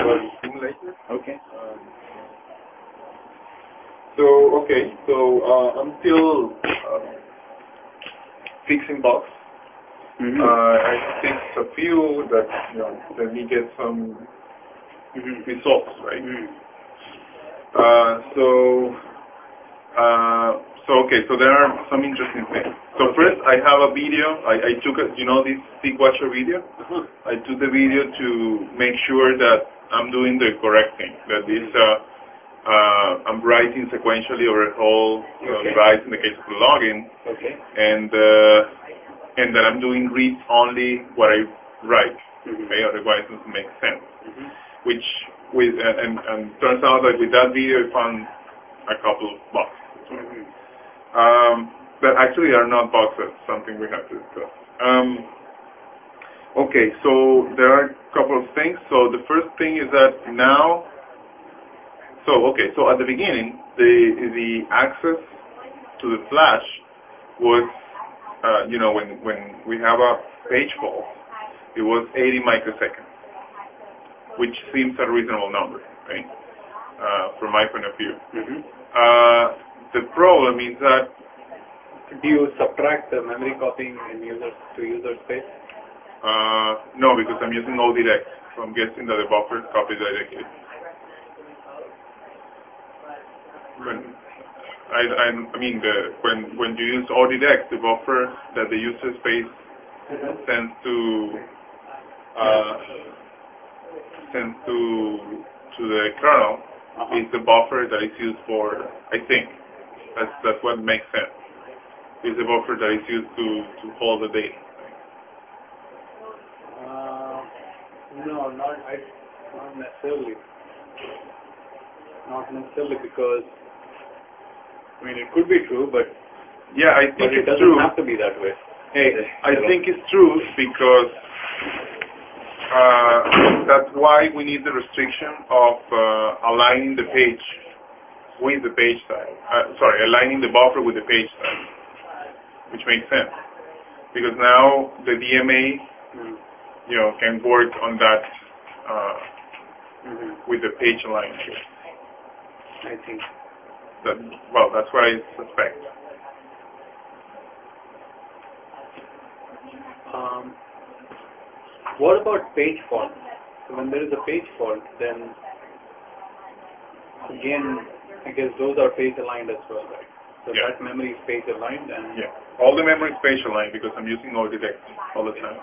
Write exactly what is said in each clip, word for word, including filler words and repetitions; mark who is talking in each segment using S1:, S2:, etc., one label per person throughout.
S1: our simulator.
S2: Okay.
S1: Um, so okay, so uh, I'm still uh, fixing bugs.
S2: Mm-hmm.
S1: Uh, I fixed a few that you know let me get some
S2: Mm-hmm.
S1: results, right?
S2: Mm-hmm.
S1: Uh, so uh, so okay, so there are some interesting things. So first, I have a video. I, I took a, you know this Sequatcher video.
S2: Uh-huh.
S1: I took the video to make sure that I'm doing the correct thing. That this uh, uh, I'm writing sequentially over a whole you know,
S2: Okay.
S1: device in the case of the login,
S2: Okay.
S1: and uh, and that I'm doing read only what I write.
S2: Mm-hmm.
S1: Okay, otherwise it doesn't make sense.
S2: Mm-hmm.
S1: Which with and, and and turns out that with that video I found a couple of bugs.
S2: Mm-hmm.
S1: Um, but actually are not bugs. That's something we have to discuss. Um, okay, so there are a couple of things. So the first thing is that now. So okay, so at the beginning the the access to the flash was uh, you know when when we have a page fault, it was eighty microseconds, which seems a reasonable number, right? Uh, from my point of view.
S2: Mm-hmm.
S1: Uh, the problem is that
S2: Do you subtract the memory copying in user to user space?
S1: uh, no, because I'm using ODirect, so I'm guessing that the buffer copies directly. When I, I, I mean, the, when when you use ODirect, the buffer that the user space sends to uh, sends to to the kernel
S2: Uh-huh.
S1: is the buffer that is used for. I think that's that's what makes sense. Is the buffer that is used to to hold the data.
S2: Uh, no, not I, not necessarily. Not necessarily because I mean it could be true, but
S1: Yeah, I
S2: but
S1: think
S2: it
S1: it's
S2: doesn't
S1: true.
S2: have to be that way.
S1: Hey, I think it's true because uh, that's why we need the restriction of uh, aligning the page with the page size. Uh, sorry, aligning the buffer with the page size, which makes sense because now the D M A,
S2: Mm.
S1: you know, can work on that uh,
S2: Mm-hmm.
S1: with the page alignment.
S2: I think.
S1: That well, that's what I suspect.
S2: Um, what about page fault? So when there is a page fault, then again, I guess those are page aligned as well, right? So
S1: Yeah.
S2: that memory is page aligned, and
S1: Yeah, all the memory is page aligned because I'm using ODirect all the time.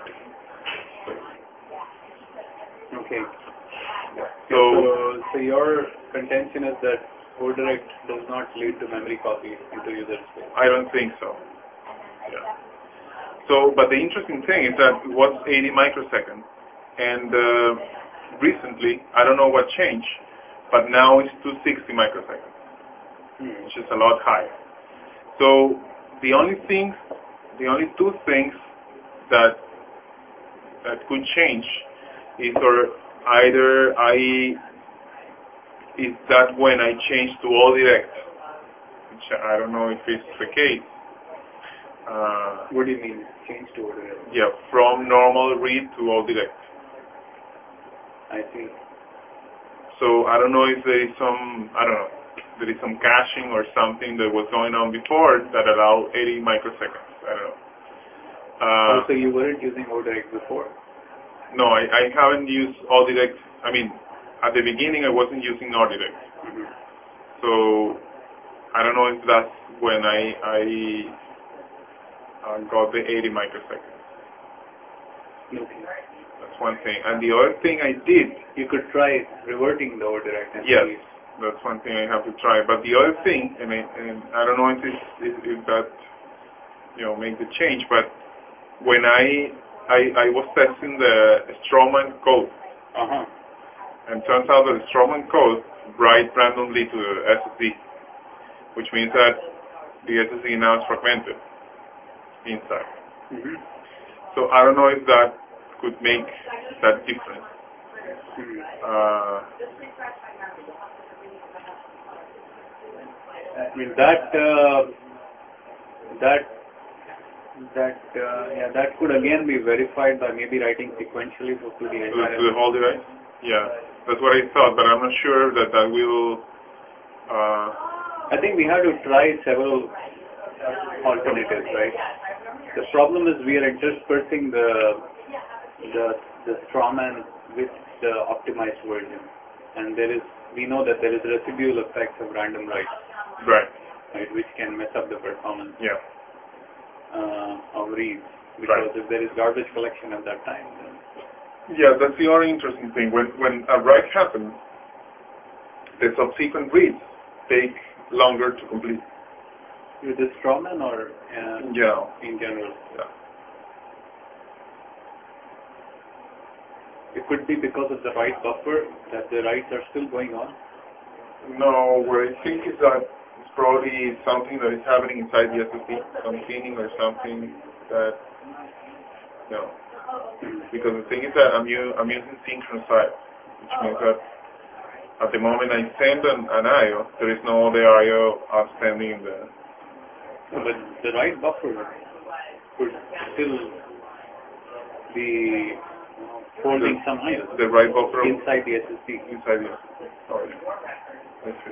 S2: okay.
S1: So,
S2: So, so your contention is that ODirect does not lead to memory copy into user space.
S1: I don't think so. Yeah. So, but the interesting thing is that it was eighty microseconds, and uh, recently, I don't know what changed, but now it's two hundred sixty microseconds,
S2: Hmm.
S1: which is a lot higher. So, the only thing, the only two things that that could change is or either I is that when I change to ODirect, which I don't know if it's the case. Uh,
S2: What do you mean change to ODirect?
S1: yeah, from normal read to ODirect.
S2: I see.
S1: So I don't know if there is some, I don't know, there is some caching or something that was going on before that allowed eighty microseconds. I don't know. Uh,
S2: Also, you weren't using ODirect before.
S1: no, I, I haven't used ODirect. I mean, at the beginning I wasn't using ODirect.
S2: Mm-hmm.
S1: So I don't know if that's when I, I uh, got the eighty microseconds.
S2: Okay.
S1: That's one thing. And the other thing I did,
S2: You could try reverting the ODirect and
S1: yes,
S2: see.
S1: that's one thing I have to try. But the other thing, and I, and I don't know if, it's, if, if that, you know, make the change, but when I, I, I was testing the Strawman code,
S2: Uh-huh.
S1: and turns out that the Strawman code writes randomly to the S S D, which means that the S S D now is fragmented inside.
S2: Mm-hmm.
S1: So I don't know if that could make that difference.
S2: Mm-hmm.
S1: Uh,
S2: I mean that uh, that that uh, yeah that could again be verified by maybe writing sequentially to, to the
S1: to, the,
S2: entire.
S1: to the whole device? Yeah, that's what I thought, but I'm not sure that that will. Uh,
S2: I think we have to try several alternatives, right? The problem is we are interspersing the the the strawman with the optimized version, and there is we know that there is residual effects of random writes,
S1: right.
S2: right, which can mess up the performance
S1: Yeah.
S2: uh, of reads because
S1: Right.
S2: if there is garbage collection at that time, then
S1: Yeah, that's the only interesting thing. When when a write happens, the subsequent reads take longer to complete.
S2: with the strawman or uh,
S1: Yeah.
S2: in general,
S1: Yeah.
S2: it could be because of the write buffer that the writes are still going on.
S1: No, what I think is that it's probably something that is happening inside the S S D, some cleaning or something that, you know, because the thing is that I'm, u- I'm using synchronized, which means that at the moment I send an, an I O, there is no other I O outstanding in the.
S2: No, but the write buffer could still be holding some I O
S1: The write buffer
S2: inside the S S D.
S1: inside the S S D. Oh, yeah. I see.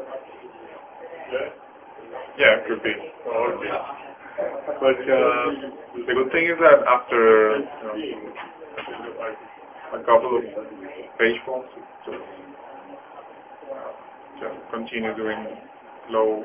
S1: Yeah, it could be. Could be. But uh, the good thing is that after you know, a couple of page faults, just, uh, just continue doing low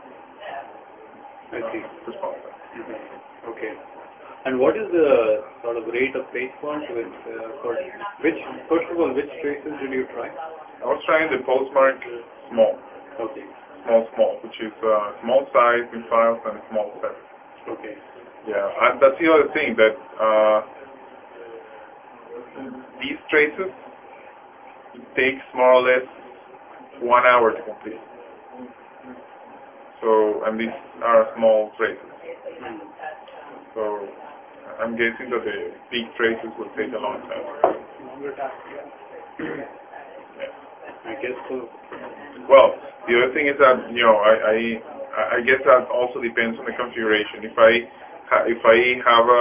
S2: I see.
S1: uh, response.
S2: Mm-hmm. Okay. And what is the sort of rate of page fault with uh, for which first of all which traces did you try?
S1: I was trying the postmark small,
S2: Okay.
S1: small, small, which is uh, small size in files and small set.
S2: Okay.
S1: Yeah, and that's the other thing that uh, these traces it takes more or less one hour to complete. So, and these are small traces.
S2: Mm.
S1: So, I'm guessing that the big traces will take a long time.
S2: Longer time. Yeah.
S1: Yeah.
S2: I guess so.
S1: Well, the other thing is that you know I I, I guess that also depends on the configuration. If I ha- if I have a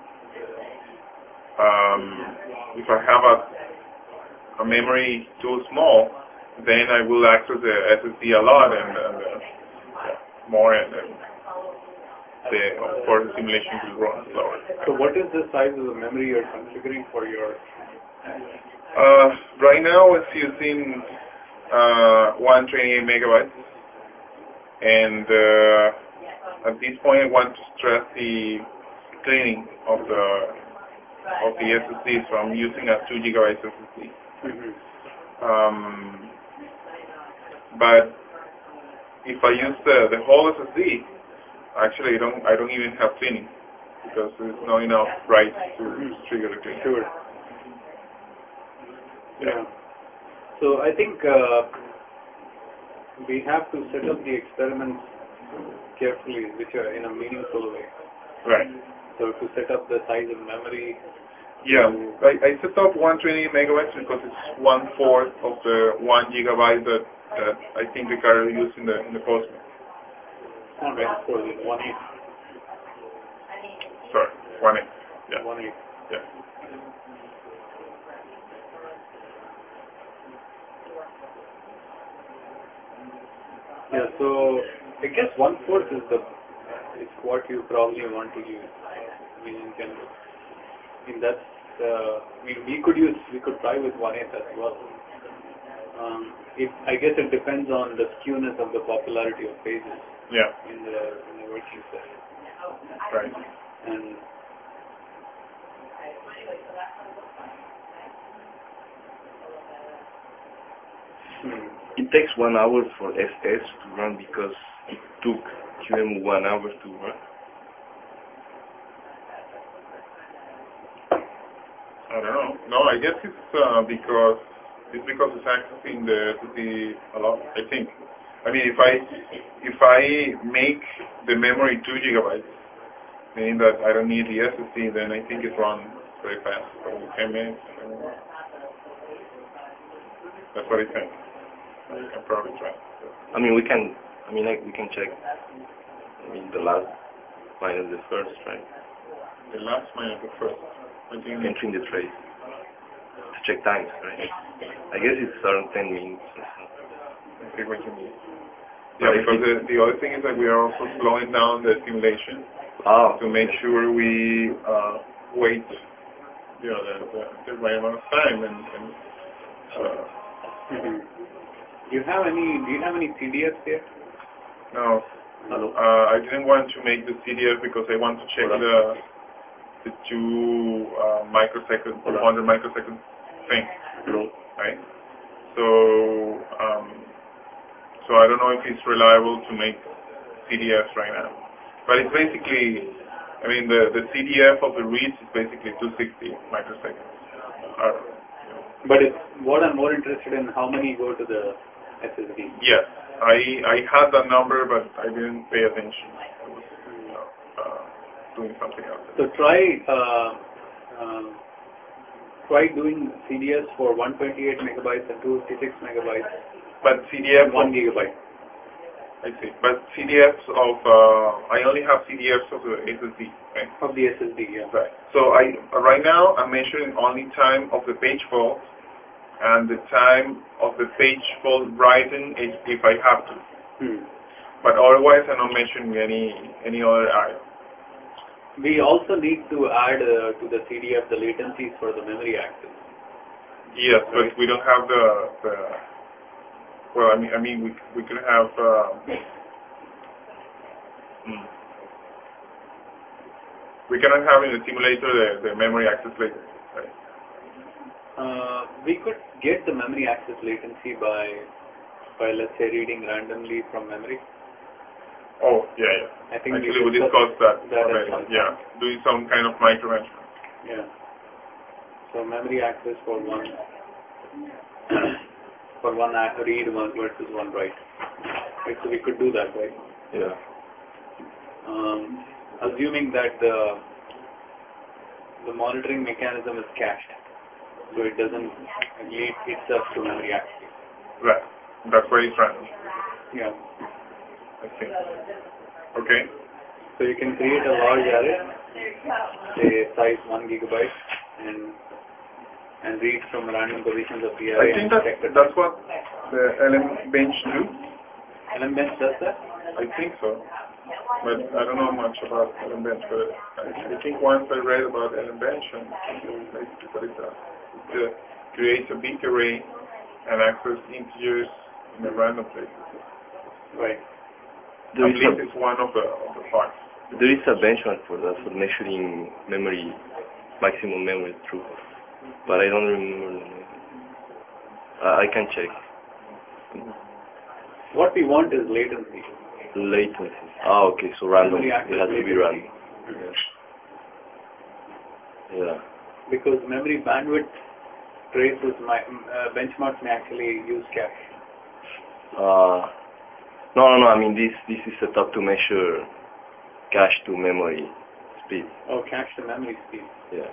S1: um, if I have a a memory too small, then I will access the S S D a lot and, and uh, yeah, more, and, and the of course the simulation will run slower.
S2: So what is the size of the memory you're configuring for your?
S1: Uh, right now it's using uh, one hundred twenty-eight megabytes, and uh, at this point I want to stress the cleaning of the of the S S D, so I'm using a two gigabyte S S D.
S2: Mm-hmm.
S1: Um, but if I use the, the whole S S D, actually I don't I don't even have cleaning because there's not enough writes to
S2: Mm-hmm.
S1: trigger the cleaning.
S2: Sure.
S1: Yeah.
S2: Yeah. So I think uh, we have to set up the experiments carefully, which are in a meaningful way.
S1: Right.
S2: So to set up the size of memory.
S1: Yeah. I, I set up one hundred twenty megabytes because it's one fourth of the one gigabyte that, that I think Ricardo used in the in the Postman.
S2: Not right. So it's one eight.
S1: Sorry, one eight. Yeah.
S2: One eight.
S1: Yeah.
S2: Yeah. So I guess one fourth is the is what you probably want to use. I mean, in general. I mean that's. Uh, I mean, we could use we could try with one eighth as well. Um, it, I guess it depends on the skewness of the popularity of pages
S1: Yeah.
S2: in the in the working set.
S1: Right.
S2: And hmm,
S3: It takes one hour for S S to run because it took Q E M U one hour to run.
S1: I don't know. No, I guess it's uh, because it's because it's accessing the S S D a lot. I think. I mean, if I if I make the memory two gigabytes, meaning that I don't need the S S D, then I think it runs very fast, probably ten minutes. I don't know. That's what I think. I can probably try.
S3: I mean, we can. I mean, like, we can check. I mean, the last minus the first, right?
S1: The last minus the first. What do you mean?
S3: Entering the trace. check times, right? I guess it's around ten minutes.
S1: I see what you mean. Yeah, because the, the other thing is that we are also slowing down the simulation
S3: Oh,
S1: to make sure we uh, wait, you know, the, the, the right amount of time. And, and uh,
S2: mm-hmm. Do you have any? Do you have any C D Fs here?
S1: no,
S3: hello.
S1: uh, I didn't want to make the C D F because I want to check
S3: Hola.
S1: the the two uh, microsecond, two
S3: Hola.
S1: hundred microsecond thing,
S3: Hello.
S1: right? So, um, so I don't know if it's reliable to make C D Fs right now. But it's basically, I mean, the, the C D F of the reads is basically two hundred sixty microseconds. Uh,
S2: But it's, what I'm more interested in, how many go to the S S D?
S1: yes, I I had that number, but I didn't pay attention. I was, you know, uh, doing something else.
S2: So try uh, uh, try doing C D S for one twenty-eight megabytes and two fifty-six megabytes
S1: But C D
S2: and
S1: F
S2: one
S1: of,
S2: gigabyte.
S1: I see. But C D Fs of, uh, I only have C D Fs of the S S D, right?
S2: Of the S S D, yeah.
S1: Right. So I right now I'm measuring only time of the page fault and the time of the page fault writing if, if I have to.
S2: Hmm.
S1: But otherwise I'm not measuring any any other item.
S2: We also need to add uh, to the C D F the latencies for the memory access.
S1: Yes,
S2: Right.
S1: but we don't have the, the well I mean I mean we we could have uh, hmm. we cannot have in the simulator the, the memory access latency, right?
S2: Uh, we could get the memory access latency by, by let's say reading randomly from memory.
S1: Oh yeah, yeah.
S2: I think
S1: Actually
S2: we
S1: we discussed that,
S2: that
S1: already.
S2: at some
S1: Yeah,
S2: point.
S1: doing some kind of micromanagement.
S2: Yeah. So memory access for one for one a- read one versus one write. Right, so we could do that, right?
S3: Yeah.
S2: Um, assuming that the the monitoring mechanism is cached, so it doesn't lead itself to memory access.
S1: Right. That's why it's random.
S2: Yeah.
S1: I think. Okay.
S2: So you can create a large array, say size one gigabyte, and and read from random positions of the
S1: I
S2: array.
S1: think
S2: and
S1: that
S2: check the
S1: that's what the L M bench do.
S2: L M Bench does that?
S1: I think so. But I don't know much about L M bench, but I, I think once I read about L M bench and basically what it does. It uh, creates a big array and access integers in a random place.
S2: Right.
S3: There
S1: At
S3: is
S1: least
S3: a
S1: it's one of the of the parts.
S3: there is a benchmark for that, for measuring memory, maximum memory throughput, but I don't remember the name. Uh, I can check.
S2: What we want is latency.
S3: Latency. Ah, okay, so random.
S2: Memory
S3: It
S2: access
S3: has to be
S2: latency.
S3: random. Yeah.
S2: Because memory bandwidth traces my uh, benchmarks may actually use cache.
S3: Uh, no, no, no. I mean this this is set up to measure cache to memory speed.
S2: Or cache to memory speed.
S3: Yeah.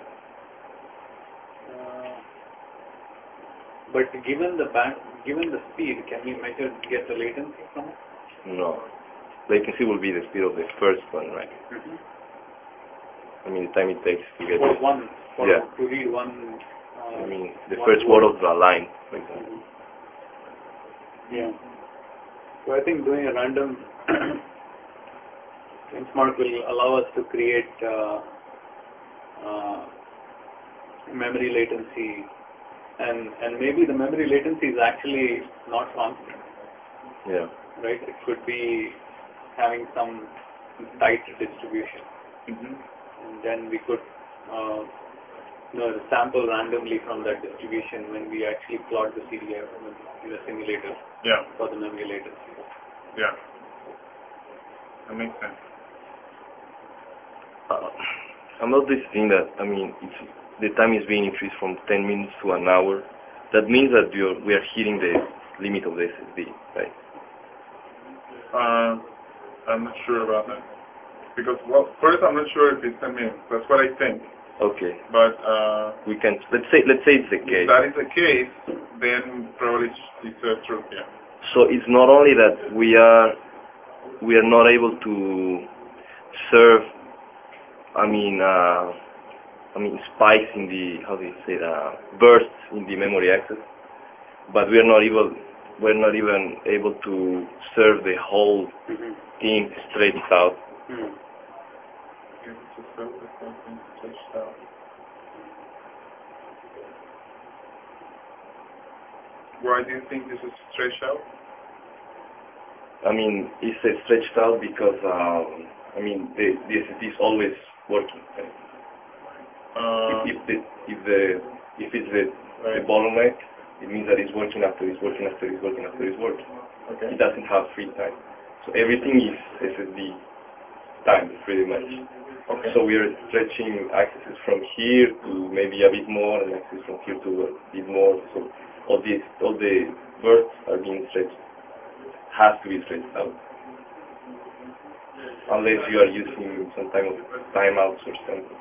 S2: Uh, but given the band, given the speed, can we measure get the latency from it?
S3: No. Latency will be the speed of the first one, right?
S2: Mm-hmm.
S3: I mean the time it takes to get.
S2: For one, for
S3: Yeah.
S2: to read one. Uh,
S3: I mean the
S2: one
S3: first word of the line, for example.
S2: Mm-hmm. Yeah. So I think doing a random benchmark will allow us to create uh, uh, memory latency, and and maybe the memory latency is actually not constant,
S3: Yeah.
S2: right? It could be having some tight distribution,
S1: Mm-hmm.
S2: and then we could uh, you know, sample randomly from that distribution when we actually plot the C D F in the simulator
S1: Yeah.
S2: for the memory latency.
S1: Yeah. That makes sense.
S3: Uh, about this thing that I mean, it's, the time is being increased from ten minutes to an hour. That means that you're, we are hitting the limit of the S S D, right?
S1: Uh, I'm not sure about that. Because, well, first I'm not sure if it's ten minutes. That's what I think.
S3: Okay.
S1: But uh,
S3: We can let's say let's say it's the
S1: if
S3: case.
S1: that is the case, then probably it's, it's uh, true. Yeah.
S3: So it's not only that we are we are not able to serve. I mean, uh, I mean, spikes in the, how do you say, uh, bursts in the memory access, but we are not able, we're not even able to serve the whole
S2: Mm-hmm.
S3: thing stretched out.
S2: Mm.
S1: Able to serve the whole thing stretched out. Why do you think this is stretched out?
S3: I mean, it's uh, stretched out because, um, I mean, the, the S S D is always working. Right?
S1: Uh,
S3: if, if, the, if the if it's the, the
S1: right.
S3: bottleneck, it means that it's working after it's working after it's working after it's working.
S1: Okay.
S3: It doesn't have free time. So everything is S S D time, pretty much.
S1: Okay.
S3: So we are stretching accesses from here to maybe a bit more, and access from here to a bit more. So all the all the bursts are being stretched. Has to be stretched out. Unless you are using some type of timeouts or something.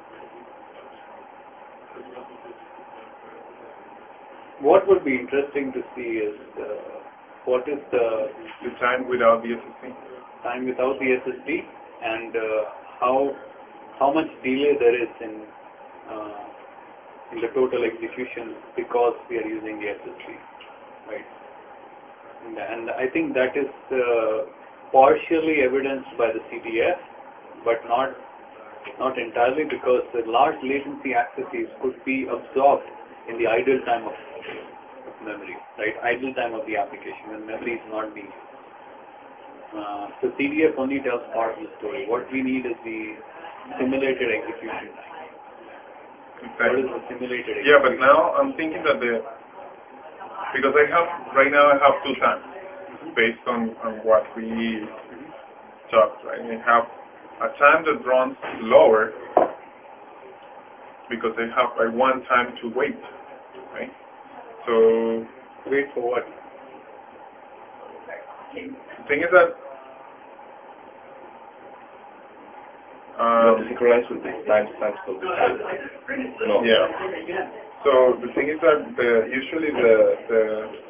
S2: What would be interesting to see is uh, what is the
S1: The time without the S S D.
S2: time without the S S D and uh, how how much delay there is in uh, in the total execution because we are using the S S D, right? And, and I think that is uh, partially evidenced by the C D F, but not not entirely, because the large latency accesses could be absorbed in the idle time of memory, right? Idle time of the application when memory is not being used. Uh, so C D F only tells part of the story. What we need is the simulated execution time. What is the simulated execution?
S1: Yeah, but now I'm thinking that the because I have right now I have two times based on, on what we talked, right? I have a time that runs lower because I have I want time to wait, right? So
S2: Wait for what?
S1: the thing is that
S3: You have to
S1: um,
S3: synchronize with the timestamps of the no.
S1: yeah. So the thing is that the usually the the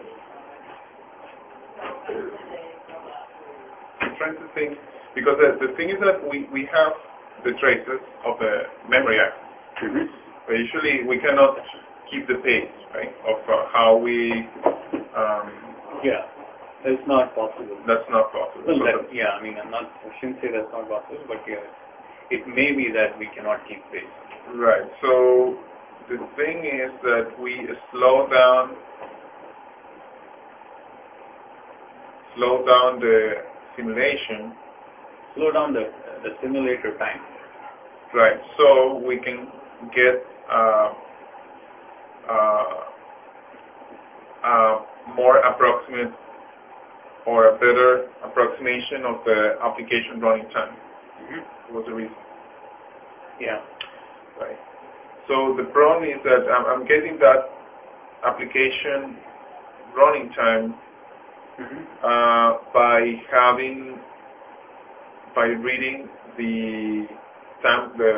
S1: I'm trying to think because the, the thing is that we, we have the traces of the memory access.
S2: Mm-hmm.
S1: But usually we cannot keep the pace, right, of uh, how we. Um,
S2: Yeah, it's not possible.
S1: that's not possible.
S2: Well,
S1: So
S2: that,
S1: the-
S2: yeah, I mean, I'm not, I shouldn't say that's not possible, but yeah, it may be that we cannot keep pace.
S1: right. So the thing is that we slow down, slow down the simulation,
S2: Slow down the the simulator time.
S1: right? So we can get uh, uh, uh, more approximate or a better approximation of the application running time.
S2: Mm-hmm.
S1: Was the reason,
S2: Yeah.
S1: right? So the problem is that I'm, I'm getting that application running time
S2: Mm-hmm.
S1: uh, by having by reading the time the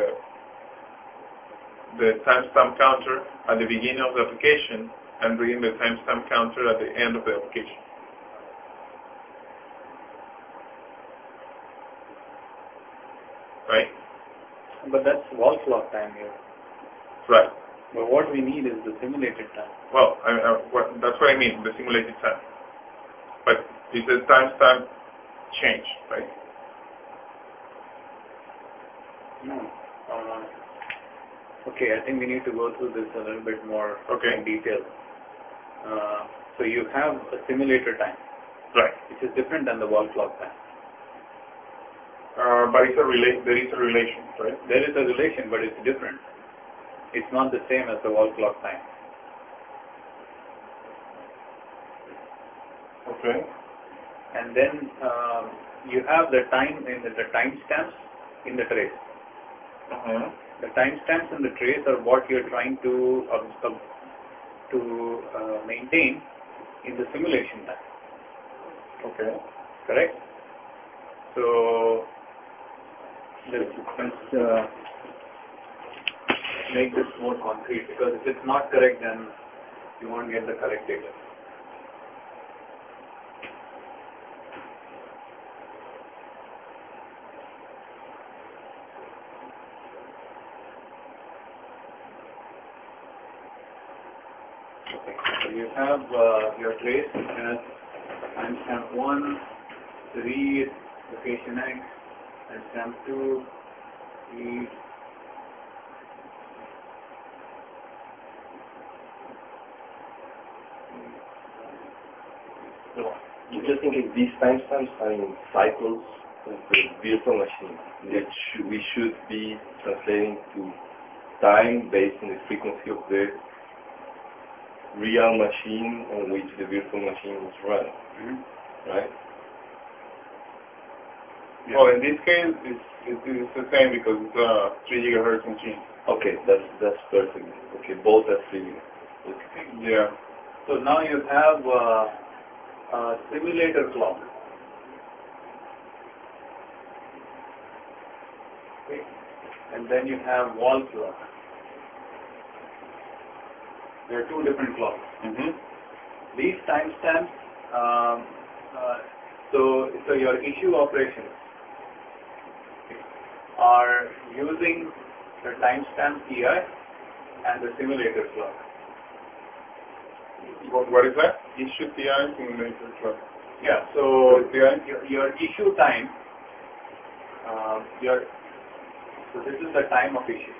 S1: the timestamp counter at the beginning of the application and reading the timestamp counter at the end of the application. Right?
S2: But that's wall clock time here.
S1: Right.
S2: But what we need is the simulated time.
S1: Well, I, I, what, that's what I mean, the simulated time. But it's a timestamp change, right?
S2: Hmm. Uh, okay, I think we need to go through this a little bit more
S1: Okay.
S2: in detail. Uh, so you have a simulator time,
S1: Right.
S2: which is different than the wall clock time.
S1: Uh, but it's a rela- there is a relation, right?
S2: There is a relation, but it's different. It's not the same as the wall clock time.
S1: Okay.
S2: And then um, you have the time in the, the timestamps in the trace.
S1: Uh-huh.
S2: The timestamps in the trace are what you're trying to uh, uh, to uh, maintain in the simulation time.
S1: Okay.
S2: Correct? So let's, let's uh, make this more concrete, because if it's not correct, then you won't get the correct data. have uh, your trace as timestamp one, read location X, timestamp two, read
S3: Just in case these timestamps are in cycles of the virtual machine, that sh we should be translating to time based on the frequency of the real machine on which the virtual machine was run,
S2: mm-hmm.
S3: right?
S1: Yeah. Well, in this case, it's, it's the same because it's a three gigahertz machine.
S3: Okay, that's that's perfect. Okay, both are three gigahertz. Okay.
S1: Yeah.
S2: So now you have uh, a simulator clock. Okay. And then you have wall clock. There are two different clocks.
S1: Mm-hmm.
S2: These timestamps, um, uh, so so your issue operations are using the timestamp T I and the simulator clock.
S1: What, what is that? Issue T I simulator clock.
S2: Yeah. So
S1: T I?
S2: your, your issue time, um, your so this is the time of issue.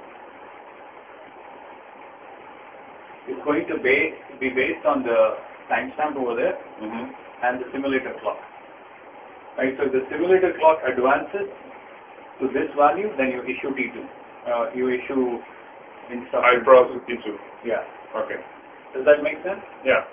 S2: It's going to base, be based on the timestamp over there
S1: mm-hmm.
S2: and the simulator clock. Right. So if the simulator clock advances to this value, then you issue T two. Uh, you issue instruction.
S1: I process T two.
S2: Yeah.
S1: Okay.
S2: Does that make sense?
S1: Yeah.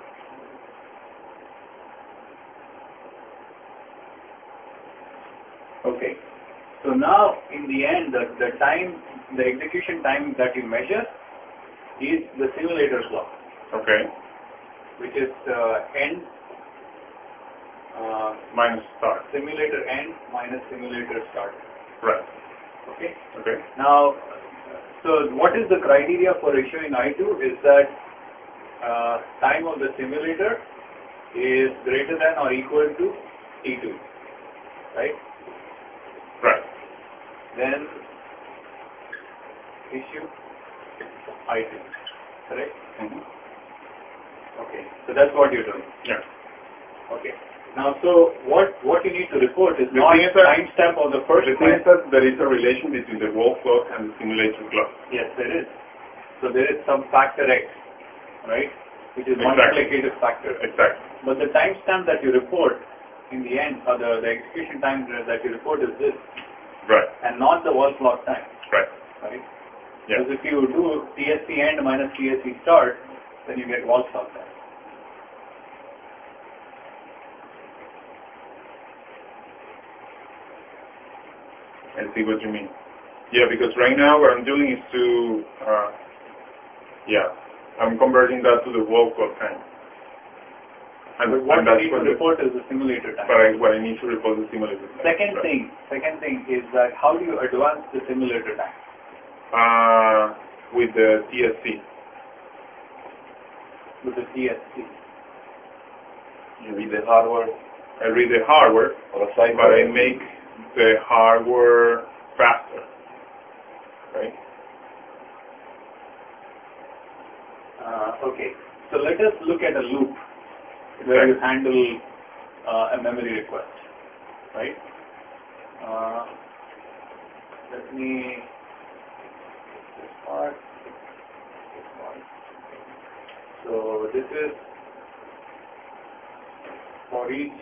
S2: Okay. So now, in the end, the, the time, the execution time that you measure is the simulator clock.
S1: Okay.
S2: Which is uh, end uh,
S1: minus start.
S2: Simulator end minus simulator start.
S1: Right.
S2: Okay.
S1: Okay.
S2: Now, so what is the criteria for issuing I two is that uh, time of the simulator is greater than or equal to T two, right?
S1: Right.
S2: Then issue I two, correct?
S1: Mm-hmm.
S2: Okay, so that's what you're doing.
S1: Yeah.
S2: Okay. Now, so what what you need to report is
S1: the
S2: not
S1: thing is that,
S2: timestamp of the first.
S1: The thing is that there is a relation between the wall clock and the simulator clock.
S2: Yes, there is. So there is some factor X, right? Which is
S1: Exactly.
S2: multiplicative factor.
S1: Exactly.
S2: But the timestamp that you report in the end, or the, the execution time that you report is this.
S1: Right.
S2: And not the wall clock time.
S1: Right.
S2: Right?
S1: Yeah.
S2: Because if you do T S C end minus T S C start, then you get wall clock time.
S1: I see what you mean. Yeah, because right now what I'm doing is to, uh, yeah, I'm converting that to the wall clock time. And,
S2: but what
S1: and
S2: you
S1: that's
S2: need
S1: what
S2: to
S1: the,
S2: report is the simulator time.
S1: But I, what I need to report is the simulator time.
S2: Second
S1: right.
S2: thing, second thing is that how do you advance the simulator time?
S1: Uh, with the T S C.
S2: With the T S C.
S3: You read the hardware.
S1: I read the hardware,
S3: on a side
S1: but I make the hardware faster, right?
S2: Uh, okay, so let us look at a loop
S1: Exactly.
S2: where you handle uh, a memory request, right? Uh, let me this part, this part. So this is for each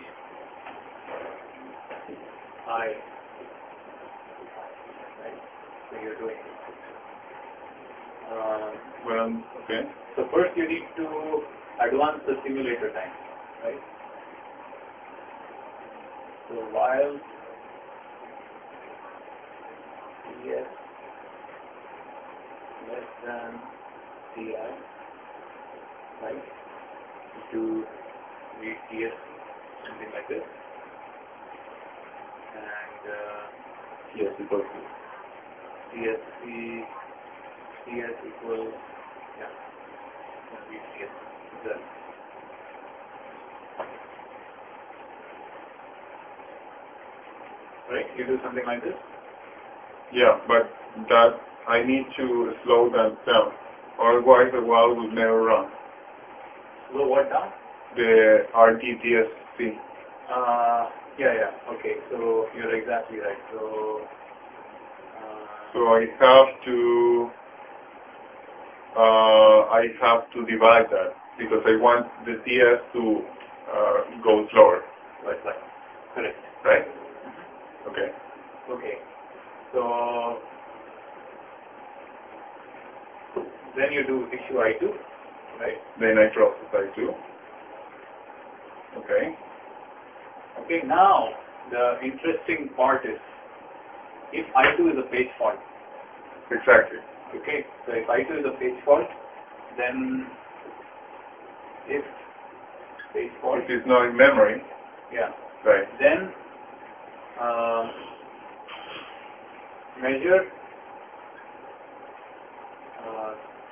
S2: I, right? So you're doing. Uh,
S1: Well, okay.
S2: So first you need to advance the simulator time, right? So while T S less than T I, right? To read T S, something like this. And uh,
S3: T S equals
S2: T S C, T S equals, yeah, read T S. Then. Right? You do something like this?
S1: Yeah, but that I need to slow that down, otherwise the while will never run.
S2: Slow what down?
S1: The R D T S C.
S2: Uh, yeah, yeah. Okay, so you're exactly right. So, uh,
S1: So I have to uh, I have to divide that because I want the T S to uh, go slower.
S2: right, right. Correct.
S1: Right? Okay.
S2: Okay. So then you do issue I two, right?
S1: Then I process I two. Okay.
S2: Okay, now the interesting part is if I two is a page fault.
S1: Exactly.
S2: Okay, so if I two is a page fault, then if page fault,
S1: If it's not in memory,
S2: yeah,
S1: right?
S2: then uh, measure uh,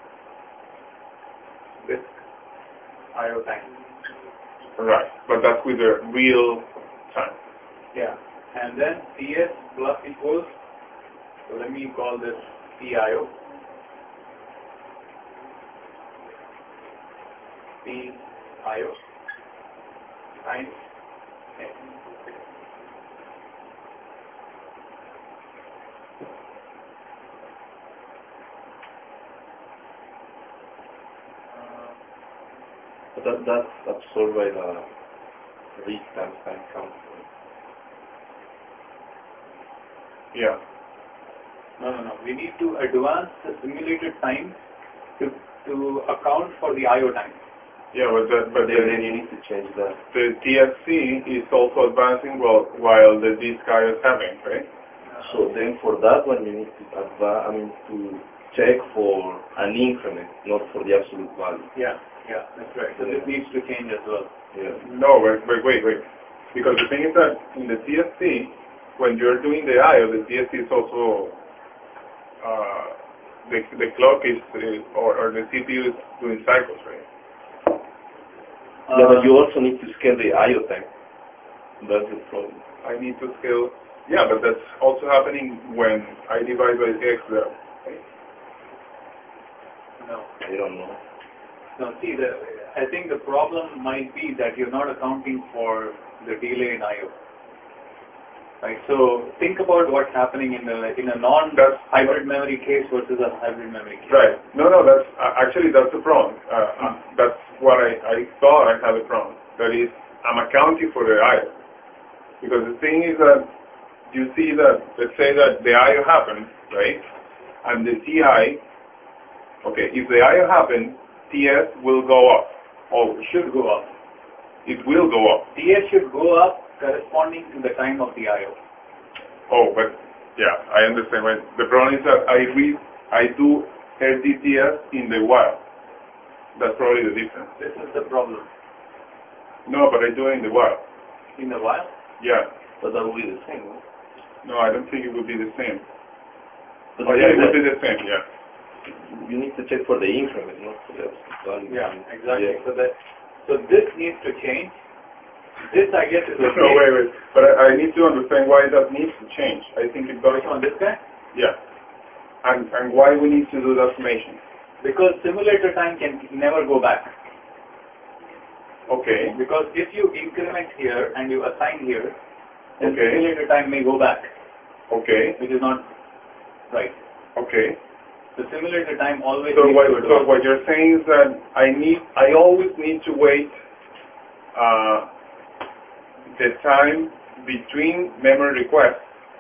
S2: disk I O time.
S1: Right. But that's with the real time.
S2: Yeah, and then T S plus equals, so let me call this T I O. T I O times X.
S3: But that, that's absorbed by the read times time count.
S1: Yeah.
S2: No, no, no. We need to advance the simulated time to to account for the I O time.
S1: Yeah, but that, but
S3: Then,
S1: the,
S3: then you need to change that.
S1: the T F C is also advancing while while the disk I O is having, right?
S3: So then for that one you need to adva- I mean to check for an increment, not for the absolute value.
S2: Yeah, yeah, that's right. So
S3: Yeah.
S2: this needs to change as well.
S3: Yeah.
S1: No, wait, wait, wait, wait. Because the thing is that in the T F C, when you're doing the I O, the T F C is also uh, the the clock is uh, or or the C P U is doing cycles, right?
S3: Yeah,
S2: Uh,
S3: but you also need to scale the I O time. That's the problem.
S1: I need to scale. Yeah, but that's also happening when I divide by X there. Right?
S2: no,
S3: I don't know.
S2: no. See, the I think the problem might be that you're not accounting for the delay in I O. Right. So think about what's happening in a in a non-hybrid memory case versus a hybrid memory case.
S1: Right. No, no, that's uh, actually that's the problem. Uh, uh, that's what I, I thought I had a problem. That is, I'm accounting for the I O. Because the thing is that you see that, let's say that the I O happened, right? And the T I, okay, if the I O happened, T S will go up. Oh,
S2: Should go up.
S1: it will go up.
S2: T S should go up corresponding to the time of the I O.
S1: Oh, but yeah, I understand. Right? The problem is that I read, I do R D T S in the while. That's probably the difference.
S2: This is the problem.
S1: No, but I do it in the while.
S2: In the while,
S1: Yeah.
S3: But that will be the same, no?
S1: No, I don't think it would be the same.
S3: But
S1: Oh
S3: the
S1: yeah, it
S3: thing
S1: would
S3: is
S1: be the same. Yeah.
S3: that you need to check for the increment, not for the absolute value.
S2: yeah, exactly.
S3: Yeah.
S2: So that so this needs to change. This I guess is okay.
S1: No, wait, wait. But I, I need to understand why that needs to change. I think it does.
S2: Which one? This guy?
S1: Yeah. And and why we need to do the summation.
S2: Because simulator time can never go back.
S1: Okay.
S2: Because if you increment here and you assign here, then
S1: Okay.
S2: simulator time may go back,
S1: Okay.
S2: which is not right.
S1: Okay.
S2: The simulator time always
S1: So
S2: needs
S1: what
S2: to
S1: so
S2: advance.
S1: what you're saying is that I need I always need to wait uh, the time between memory requests,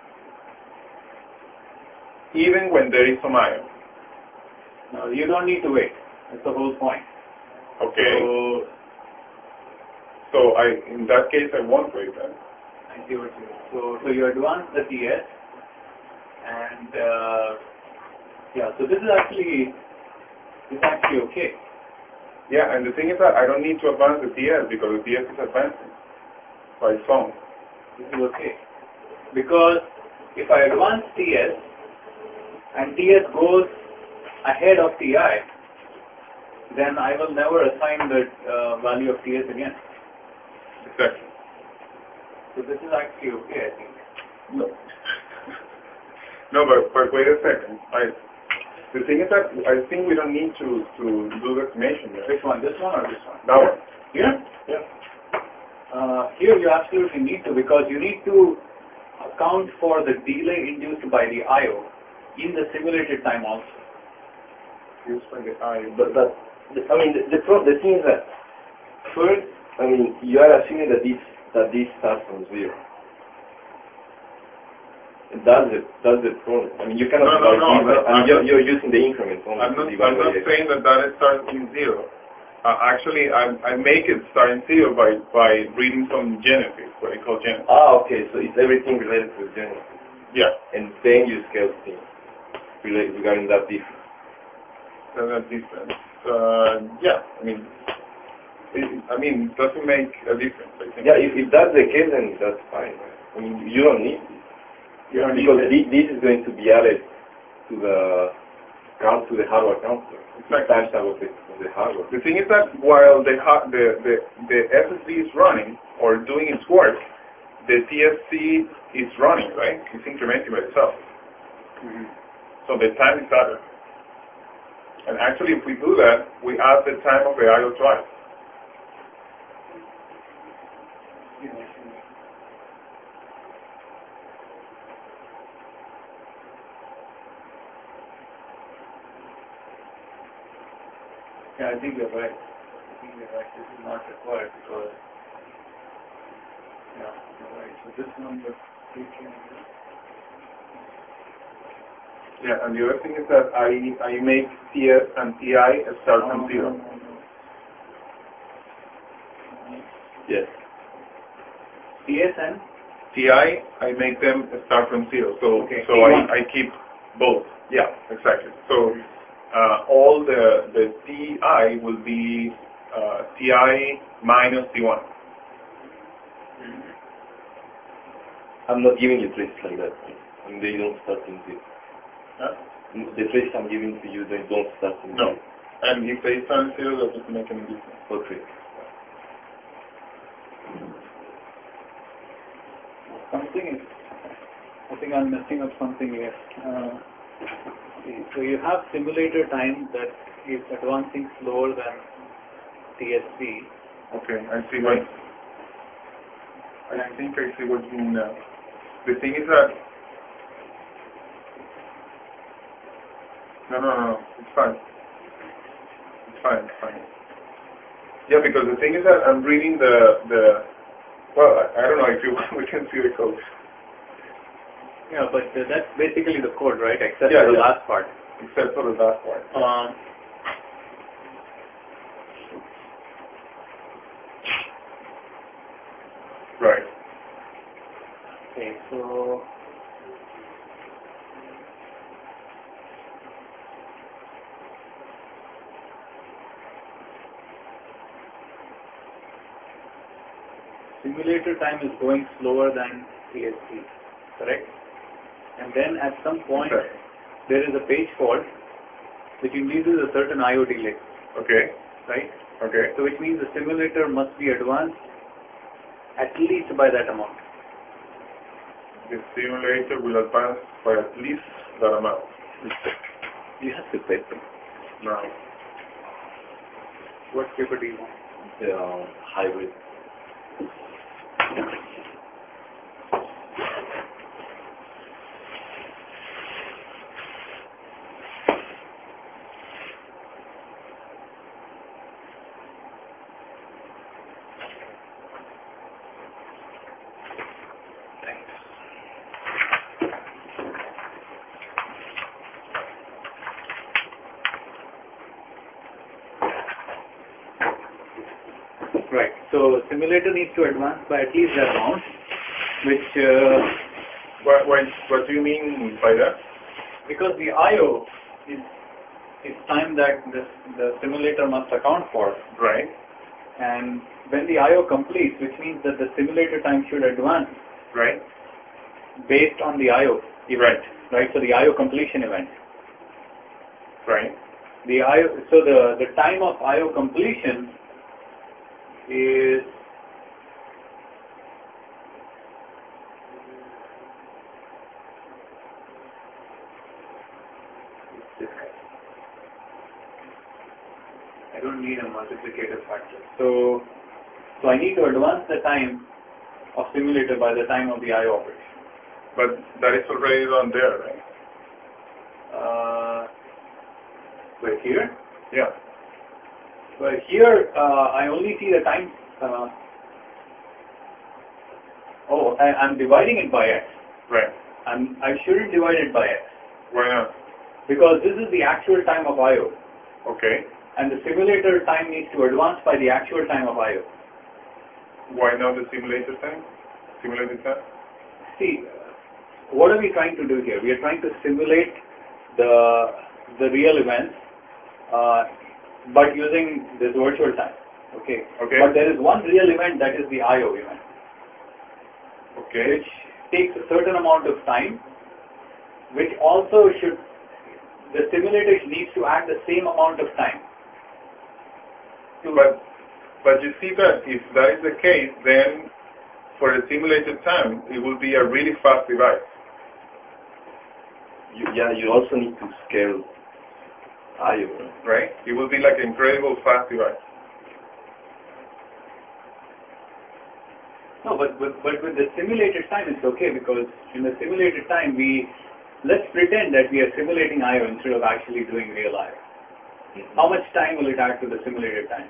S1: even when there is some I O.
S2: No, you don't need to wait. That's the whole point.
S1: Okay.
S2: So
S1: So I in that case I won't wait then.
S2: I see what you mean. So so you advance the T S, and uh, yeah. So this is actually this is actually okay.
S1: Yeah, and the thing is that I don't need to advance the T S because the T S is advancing by its own.
S2: This is okay because if I advance T S and T S goes ahead of T I, then I will never assign the uh, value of T S again.
S1: Exactly.
S2: So this is actually okay, I think.
S1: No. No, but, but wait a second. I The thing is that I think we don't need to, to do the estimation yet.
S2: Which one? This one or this one?
S1: That one.
S2: Here?
S1: Yeah.
S2: Uh, here you absolutely need to, because you need to account for the delay induced by the I O in the simulated time also.
S1: Used by the I.
S3: But, but the, I mean, the, the, pro the thing is that first, I mean, you are assuming that this that this starts from zero. That's the that's the problem. I mean, you cannot
S1: No, no,
S3: divide
S1: no,
S3: this.
S1: no,
S3: I mean,
S1: I'm
S3: you're,
S1: not-
S3: you're using the increment only
S1: I'm
S3: to
S1: not,
S3: divide
S1: I'm not
S3: by x.
S1: saying that that it starts in zero. Uh, actually, I, I make it start in zero by, by reading some genesis, what I call genesis.
S3: Ah, okay. So it's everything related to genesis,
S1: Yeah.
S3: and then you scale things related regarding that difference.
S1: So that difference. Uh, yeah. I mean, it, I mean, it doesn't make a difference. I think.
S3: Yeah, if, if that's the case, then that's fine. Right? I mean, you don't need this.
S1: You don't need
S3: Because
S1: it.
S3: thi- this is going to be added to the count to the hardware counter.
S1: Exactly.
S3: Times out of the, of the hardware.
S1: The thing is that while the ha- the, the the S S D is running or doing its work, the T S C is running, right? It's incrementing by itself.
S2: Mm-hmm.
S1: So the time is added. And actually, if we do that, we add the time of the I O drive.
S2: Yeah, I think you're right. I think you're right. This is not required because, yeah, you're right. So this one would take in.
S1: Yeah, and the other thing is that I I make T S and T I start from zero.
S3: Yes.
S2: T S and?
S1: T I, I make them start from zero. So
S2: Okay,
S1: so I, I keep both. Yeah, exactly. So uh, all the the T I will be uh, T I minus T one.
S3: I'm not giving you traces like that. I mean, they don't start in zero.
S1: Huh?
S3: The traces I'm giving to you, they don't start in
S1: No.
S3: zero.
S1: And if they start in zero, that doesn't make any difference.
S3: Okay.
S2: Something is, I think I'm messing up something here. Uh, see, so you have simulator time that is advancing slower than T S C.
S1: Okay, I see what. I think I see what you mean now. The thing is that. No, no, no, no. It's fine. It's fine. It's fine. Yeah, because the thing is that I'm reading the the. Well, I, I don't know if you we can see the code.
S2: Yeah, but uh, that's basically the code, right? Except
S1: Yeah,
S2: for the
S1: yeah.
S2: last part.
S1: Except for the last part.
S2: Um,
S1: Right.
S2: okay, so simulator time is going slower than T S C, correct? And then at some point
S1: Okay.
S2: there is a page fault which induces a certain I O delay,
S1: Okay.
S2: right?
S1: Okay.
S2: So which means the simulator must be advanced at least by that amount.
S1: The simulator will advance by at least that amount.
S3: You have the paper.
S1: Now.
S2: What paper do you want?
S3: The uh, hybrid.
S2: Right. So simulator needs to advance by at least that amount, which uh,
S1: What, what, what do you mean by that?
S2: because the I O is is time that the, the simulator must account for,
S1: Right.
S2: and when the I O completes, which means that the simulator time should advance
S1: Right.
S2: based on the I O event, right? So the I O completion event.
S1: Right.
S2: The I O, so the the time of I O completion is
S3: This guy.
S2: a multiplicative factor. So, so I need to advance the time of simulator by the time of the I O operation.
S1: But that is already on there, right?
S2: Uh, but here?
S1: Yeah.
S2: But here, uh, I only see the time. Uh, oh, I, I'm dividing it by x.
S1: Right.
S2: I'm, I shouldn't divide it by x.
S1: Why not?
S2: Because this is the actual time of I O.
S1: Okay.
S2: And the simulator time needs to advance by the actual time of I O.
S1: Why not the simulator time? Simulated time?
S2: See, what are we trying to do here? We are trying to simulate the the real events, uh, but using this virtual time. Okay.
S1: Okay.
S2: But there is one real event, that is the I O event.
S1: Okay.
S2: Which takes a certain amount of time, which also should, the simulator needs to add the same amount of time. To
S1: But but you see that if that is the case, then for the simulated time, it will be a really fast device.
S3: You, yeah, you also need to scale I O.
S1: Right? It will be like an incredible fast device.
S2: No, but, but but with the simulated time it's okay, because in the simulated time we, let's pretend that we are simulating I O instead of actually doing real I O.
S3: Mm-hmm.
S2: How much time will it add to the simulated time?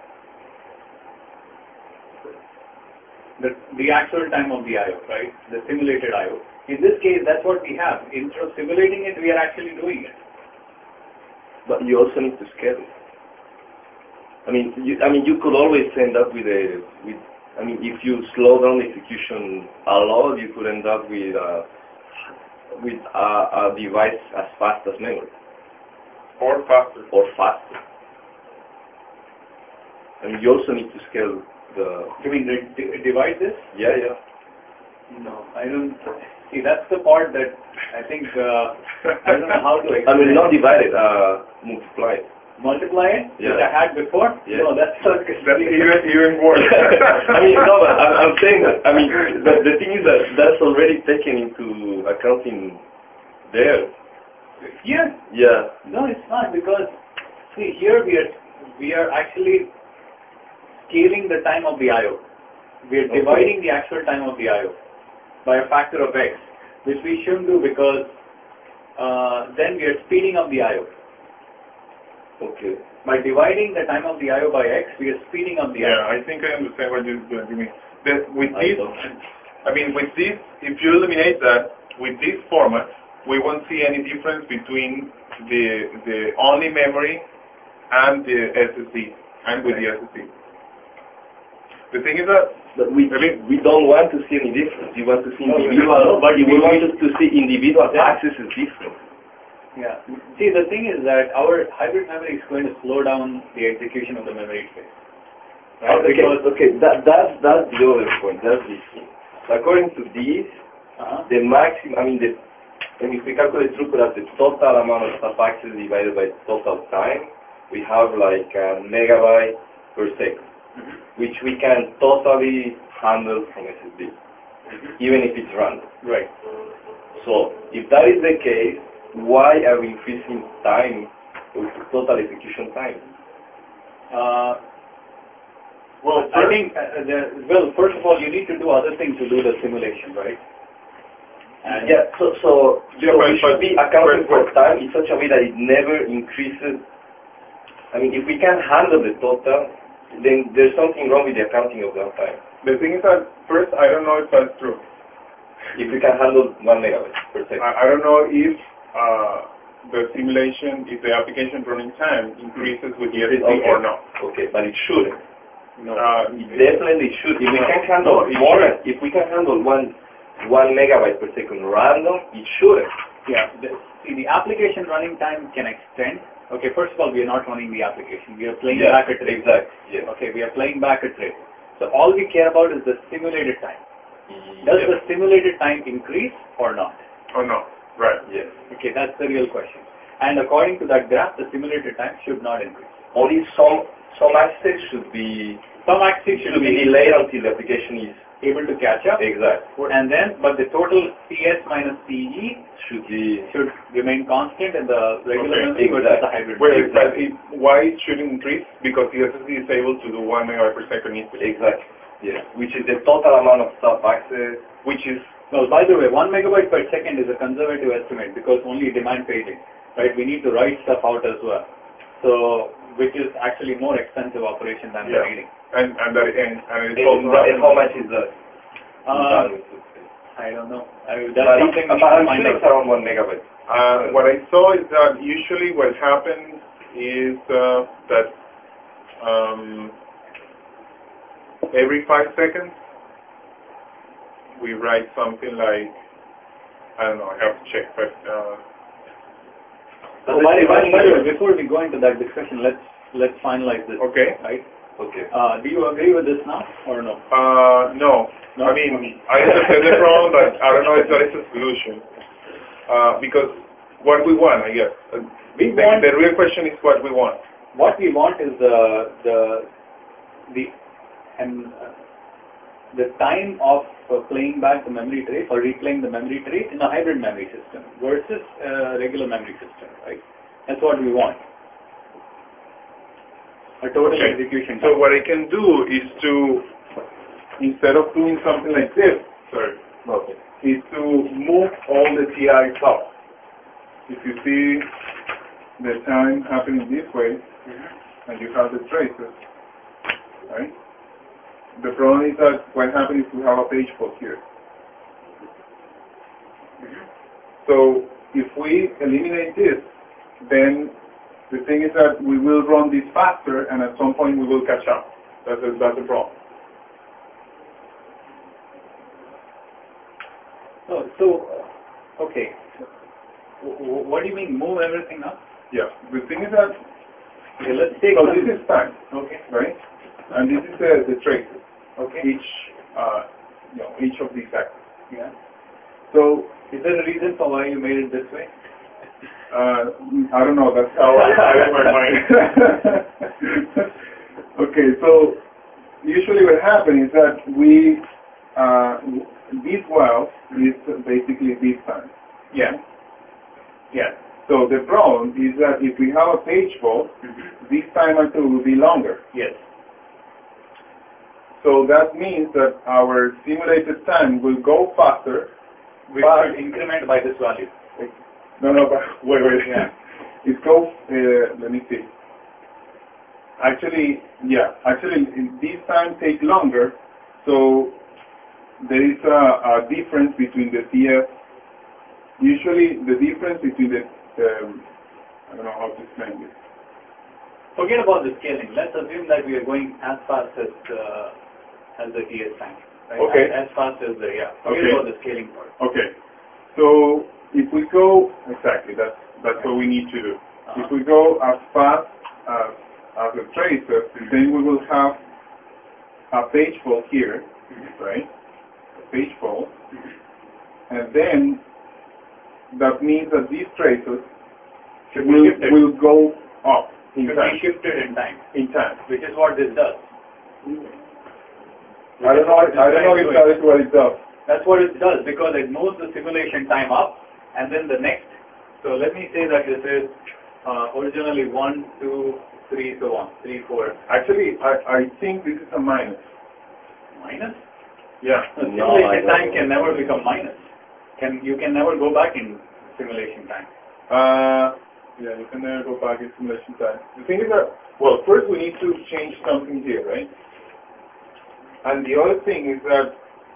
S2: The, the actual time of the I O, right? The simulated I O. In this case, that's what we have. Instead of simulating it, we are actually doing it.
S3: But you also need to scale it. I mean, you, I mean, you could always end up with a, with, I mean, if you slow down the execution a lot, you could end up with a, with a, a device as fast as memory.
S1: Or faster.
S3: Or faster. I mean, you also need to scale the...
S2: You mean d- divide this?
S3: Yeah, yeah.
S2: No, I don't. See, that's the part that I think, uh, I don't know how to explain.
S3: I mean, not divide it, uh, multiply it.
S2: Multiply it,
S3: Yeah.
S2: which I had before?
S3: Yeah.
S2: No, that's not
S1: That's even, even worse.
S3: I mean, no, but I'm, I'm saying that, I mean, the, the thing is that that's already taken into account in there.
S2: Here?
S3: Yeah.
S2: No, it's not, because, see, here we are, we are actually scaling the time of the I O. We are
S3: Okay.
S2: dividing the actual time of the I O by a factor of x, which we shouldn't do, because uh, then we are speeding up the I O.
S3: Okay.
S2: By dividing the time of the I O by x, we are speeding up the I O.
S1: Yeah, I think I understand what you, what you mean. That with
S3: I
S1: this,
S3: don't.
S1: I mean, with this, if you eliminate that, with this format, we won't see any difference between the the only memory and the S S D, and with the S S D. The thing is that,
S3: But we,
S1: I mean,
S3: we don't want to see any difference. You want to see
S2: No,
S3: individual,
S2: no, but
S3: you
S2: we
S3: want
S2: want-
S3: to see individual
S2: Yeah.
S3: accesses different.
S2: Yeah. See, the thing is that our hybrid memory is going to slow down the execution of the memory space. Right?
S3: Okay,
S2: Because,
S3: okay, that, that's, that's the other point, that's the thing. So according to this,
S2: uh-huh.
S3: the maximum, I mean, the, and if we calculate throughput as the total amount of stuff access divided by total time, we have like a megabyte per second,
S2: Mm-hmm.
S3: which we can totally handle from S S D, even if it's random.
S2: Right.
S3: So, if that is the case, why are we increasing time, or total execution time?
S2: Uh,
S1: well,
S2: I think, uh, the, well, first of all, you need to do other things to do the simulation, right? And
S3: Yeah, so, so,
S1: Yeah,
S3: so
S1: but-
S3: we should
S1: but-
S3: be accounting
S1: but-
S3: for time in such a way that it never increases. I mean, if we can handle the total, then there's something wrong with the accounting of that time.
S1: the thing is that, first, I don't know if that's true.
S3: If we can handle one megabyte per second.
S1: I, I don't know if uh, the simulation, if the application running time increases with the S S D
S3: Okay.
S1: or not.
S3: Okay, but it shouldn't.
S2: no.
S1: Uh,
S3: It definitely should. If we
S1: No.
S3: can handle
S1: No, it
S3: more,
S1: should.
S3: if we can handle one one megabyte per second random, it shouldn't.
S2: Yeah. The, see, the application running time can extend. Okay, first of all, we are not running the application. We are playing
S3: Yeah,
S2: back a trace.
S3: exactly. Yeah.
S2: Okay, we are playing back a trace. So all we care about is the simulated time. Does
S3: Yeah.
S2: the simulated time increase or not?
S1: or not. Right.
S3: Yes.
S2: Okay, that's the real question. And according to that graph, the simulated time should not increase.
S3: Only some some access should be
S2: Some access
S3: should be delayed until the application is
S2: able to catch up.
S3: Exactly.
S2: And then, but the total T S minus T E
S3: Should be
S2: should remain constant in the regular
S1: Okay,
S2: memory versus the hybrid.
S1: Wait,
S2: memory.
S1: but it, why it should increase? Because the S S D is able to do one megabyte per second input.
S3: Exactly. Yes. Which is the total amount of stuff access.
S1: Which is,
S2: Well, by the way, one megabyte per second is a conservative estimate because only demand paging, right? We need to write stuff out as well. So, which is actually more expensive operation than
S1: Yeah.
S2: the reading.
S1: and, and that, and, and it's
S3: And,
S1: also
S3: and how much is that?
S2: Uh, I don't know. I, that's
S3: But
S2: something we
S3: it's,
S2: need
S3: but
S2: to
S3: I'm
S2: find
S3: sure
S2: out.
S3: it's around one megabyte.
S1: Uh, what I saw is that usually what happens is uh, that um, every five seconds we write something like, I don't know, I have to check, but uh,
S2: So, by, by, by the way, before we go into that discussion, let's let's finalize this.
S1: okay.
S2: Right?
S3: Okay.
S2: Uh, do you agree with this now or no?
S1: Uh, no.
S2: No?
S1: I mean, I understand the problem, but I don't know if that is a solution. Uh, because what we want, I guess. Uh,
S2: We
S1: the,
S2: want-
S1: the real question is what we want.
S2: What we want is the the the and uh, the time of uh, playing back the memory trace or replaying the memory trace in a hybrid memory system versus a regular memory system, right? That's what we want. A total
S1: Okay.
S2: execution
S1: So
S2: time.
S1: what I can do is to, instead of doing something like this, sorry,
S3: Okay.
S1: is to move all the T Is up. If you see the time happening this way,
S2: Mhm.
S1: and you have the traces, right? The problem is that what happens if we have a page fault here. So if we eliminate this, then the thing is that we will run this faster, and at some point we will catch up. That's a, that's the problem.
S2: So, so uh, okay. W- w- what do you mean move everything up?
S1: Yeah. The thing is that,
S2: Okay, let's take
S1: so
S2: some-
S1: this is time,
S2: Okay.
S1: right? And this is the, the traces.
S2: Okay.
S1: Each, uh, you know, each of these axes.
S2: Yeah.
S1: So
S2: Is there a reason for why you made it this way?
S1: Uh, I don't know, that's how I had it in my mind. Okay, so usually what happens is that we, uh, this valve is basically this time.
S2: Yeah. Yeah.
S1: So the problem is that if we have a page fault,
S2: Mm-hmm.
S1: this time actually will be longer.
S2: Yes.
S1: So that means that our simulated time will go faster.
S2: We
S1: But-
S2: should increment by this value.
S1: No, no, but wait, wait.
S2: Yeah.
S1: It goes, uh, let me see. Actually, yeah, actually in this time take longer, so there is a, a difference between the T F. Usually the difference between the, um, I don't know how to explain this.
S2: Forget about the scaling. Let's assume that we are going as fast as uh, as the T S time. Right?
S1: Okay.
S2: As, as fast as the, yeah. Forget
S1: Okay.
S2: about the scaling part.
S1: Okay, so if we go, exactly, that's, that's what we need to do.
S2: Uh-huh.
S1: If we go as fast as, as a tracer, then we will have a page fault here, right? A page fault. And then that means that these traces
S2: Should be
S1: will,
S2: shifted.
S1: will go up in
S2: Should
S1: time.
S2: be shifted in time,
S1: In time.
S2: which is what this does.
S1: I don't know, I don't know if that is what it does.
S2: That's what it does because it moves the simulation time up and then the next. So let me say that this is uh, originally one, two, three, so on, three, four.
S1: Actually, I, I think this is a minus.
S2: Minus?
S1: Yeah.
S2: The
S3: No, I
S2: simulation
S3: don't
S2: time
S3: know.
S2: can never become minus. Can you can never go back in simulation time.
S1: Uh, yeah, you can never go back in simulation time. The thing is that, well, first we need to change something here, right? And the other thing is that,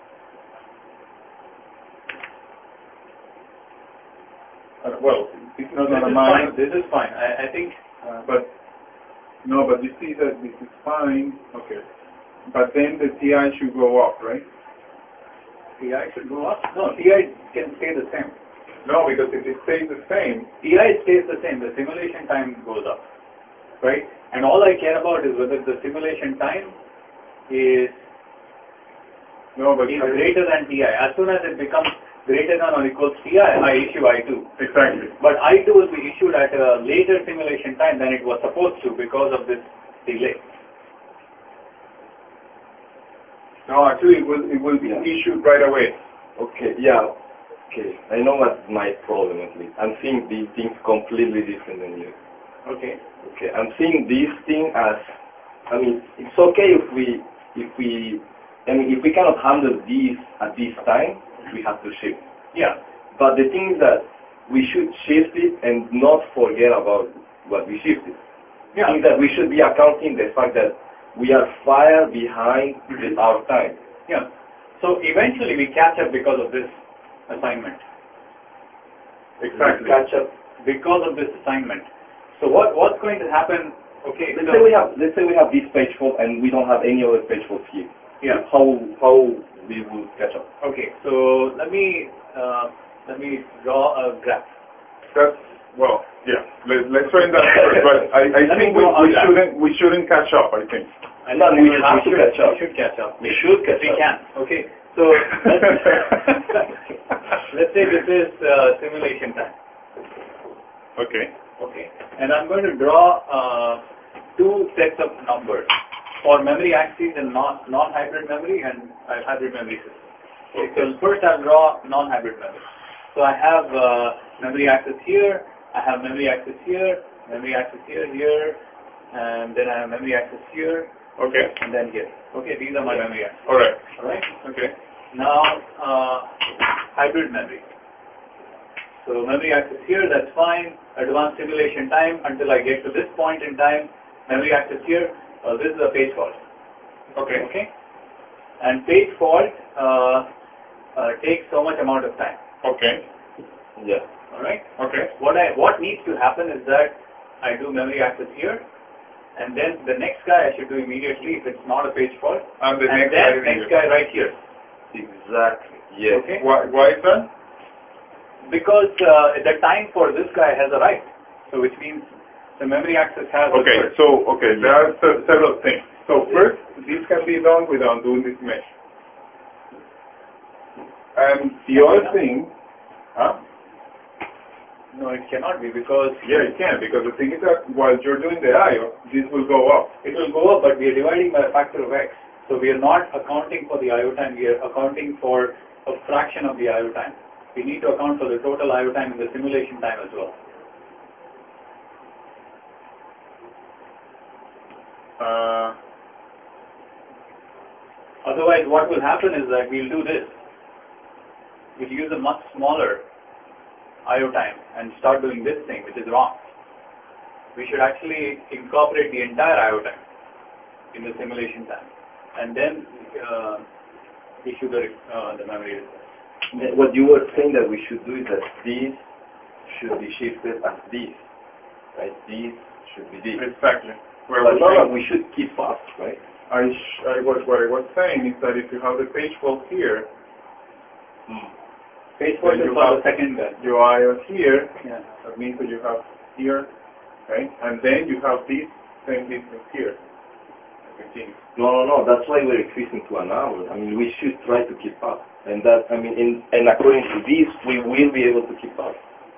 S1: uh, well, this is
S2: No,
S1: not
S2: this
S1: a
S2: is fine.
S1: minus,
S2: This is fine. I, I think.
S1: uh, but, no, but you see that this is fine, okay. But then the T I should go up, right?
S2: T I should go up. No, T I can stay the same.
S1: No, because if it stays the same,
S2: T I stays the same. The simulation time goes up, right? And all I care about is whether the simulation time is
S1: no, but
S2: is
S1: I-
S2: greater than T I. As soon as it becomes greater than or equals T I, I issue I two.
S1: exactly.
S2: But I two will be issued at a later simulation time than it was supposed to because of this delay.
S1: No, actually, it will it will be
S3: Yeah.
S1: issued right away.
S3: Okay, yeah. Okay, I know what's my problem at least. I'm seeing these things completely different than you.
S2: Okay.
S3: Okay, I'm seeing this thing as, I mean, it's okay if we, if we, I mean, if we cannot handle this at this time, we have to shift.
S2: Yeah.
S3: But the thing is that we should shift it and not forget about what we shifted.
S2: Yeah.
S3: I think that we should be accounting the fact that we are far behind
S2: Mhm.
S3: with our time.
S2: Yeah. So eventually we catch up because of this assignment.
S1: Exactly.
S2: Catch up because of this assignment. So what what's going to happen? Okay.
S3: Let's
S2: so,
S3: say we have, let's say we have this page fault and we don't have any other page fault here.
S2: Yeah.
S3: How how we will catch up?
S2: Okay. So let me uh, let me draw a graph.
S1: That's well, yeah. Let, let's try that first. But I, I
S2: Let me
S1: think we,
S2: go on
S1: we
S2: that.
S1: shouldn't we shouldn't catch up. I think.
S2: I
S3: No,
S2: think
S3: we have to
S2: should,
S3: catch up.
S2: We should catch up.
S3: We should catch
S2: We
S3: up.
S2: can. Okay. So let's, let's say this is uh, simulation time.
S1: Okay.
S2: Okay. And I'm going to draw uh, two sets of numbers for memory axes and non non-hybrid memory and uh, hybrid memory system. Okay. So first I'll draw non-hybrid memory. So I have uh, memory axis here. I have memory axis here. Memory axis here, here, and then I have memory axis here.
S1: Okay.
S2: And then here. Okay, these are my memory axes.
S1: All right.
S2: All right.
S1: Okay.
S2: Now, uh, hybrid memory. So memory axis here, that's fine. Advanced simulation time until I get to this point in time. Memory axis here. Uh, this is a page fault.
S1: Okay.
S2: Okay. And page fault uh, uh, takes so much amount of time.
S1: Okay.
S3: Yeah.
S2: All right.
S1: Okay.
S2: What I what needs to happen is that I do memory access here, and then the next guy I should do immediately if it's not a page fault,
S1: And the
S2: and
S1: next
S2: then
S1: guy.
S2: next guy right here.
S3: Exactly. Yes.
S2: Okay.
S1: Why why is that?
S2: Because uh, the time for this guy has arrived, so which means the memory access has.
S1: Okay.
S2: occurred.
S1: So okay, there are se- several things. So first, this can be done without doing this mesh. And the other thing, huh?
S2: No, it cannot be because
S1: Yeah, it can, because the thing is that while you're doing the I O, this will go up.
S2: it will go up, but we are dividing by a factor of x. So we are not accounting for the I O time. We are accounting for a fraction of the I O time. We need to account for the total I O time in the simulation time as well.
S1: Uh,
S2: Otherwise, what will happen is that we'll do this. We'll use a much smaller I O time and start doing this thing, which is wrong. We should actually incorporate the entire I O time in the simulation time, and then uh, issue the uh, the memory request.
S3: What you were saying that we should do is that this should be shifted as this, right? This should be this.
S1: exactly. Well,
S3: But no, no,
S1: saying-
S3: we should keep up, right?
S1: I, sh- I was what I was saying is that if you have the page fault here,
S2: Page fault
S1: Then
S2: is
S1: you
S2: for
S1: have-
S2: the second guy.
S1: your I O here,
S2: Yeah.
S1: that means that you have here, right? And then you have this same distance here. fifteen.
S3: No, no, no. That's why we're increasing to an hour. I mean, we should try to keep up, and that, I mean, in, and according to this, we will be able to keep up.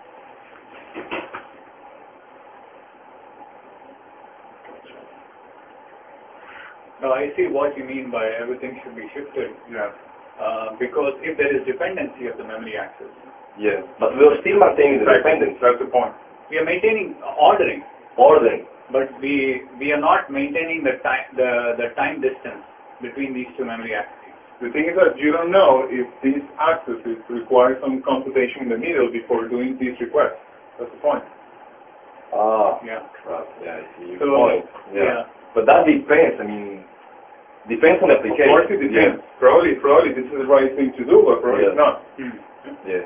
S2: Now I see what you mean by everything should be shifted,
S1: Yeah.
S2: uh, because if there is dependency of the memory access,
S3: Yeah, but we're still maintaining the
S1: Exactly.
S3: dependence,
S1: That's the point.
S2: we are maintaining ordering,
S3: ordering.
S2: but we we are not maintaining the time the the time distance between these two memory axes.
S1: The thing is that you don't know if this access is requires some computation in the middle before doing this request. That's the point.
S3: Ah,
S2: Yeah.
S3: right. Yeah, I see your
S2: So,
S3: point. Yeah.
S2: yeah.
S3: But that depends. I mean, depends on the
S1: Of
S3: application.
S1: course it depends. Probably, probably this is the right thing to do, but probably
S3: Yeah.
S1: it's not.
S2: Hmm.
S3: Yeah.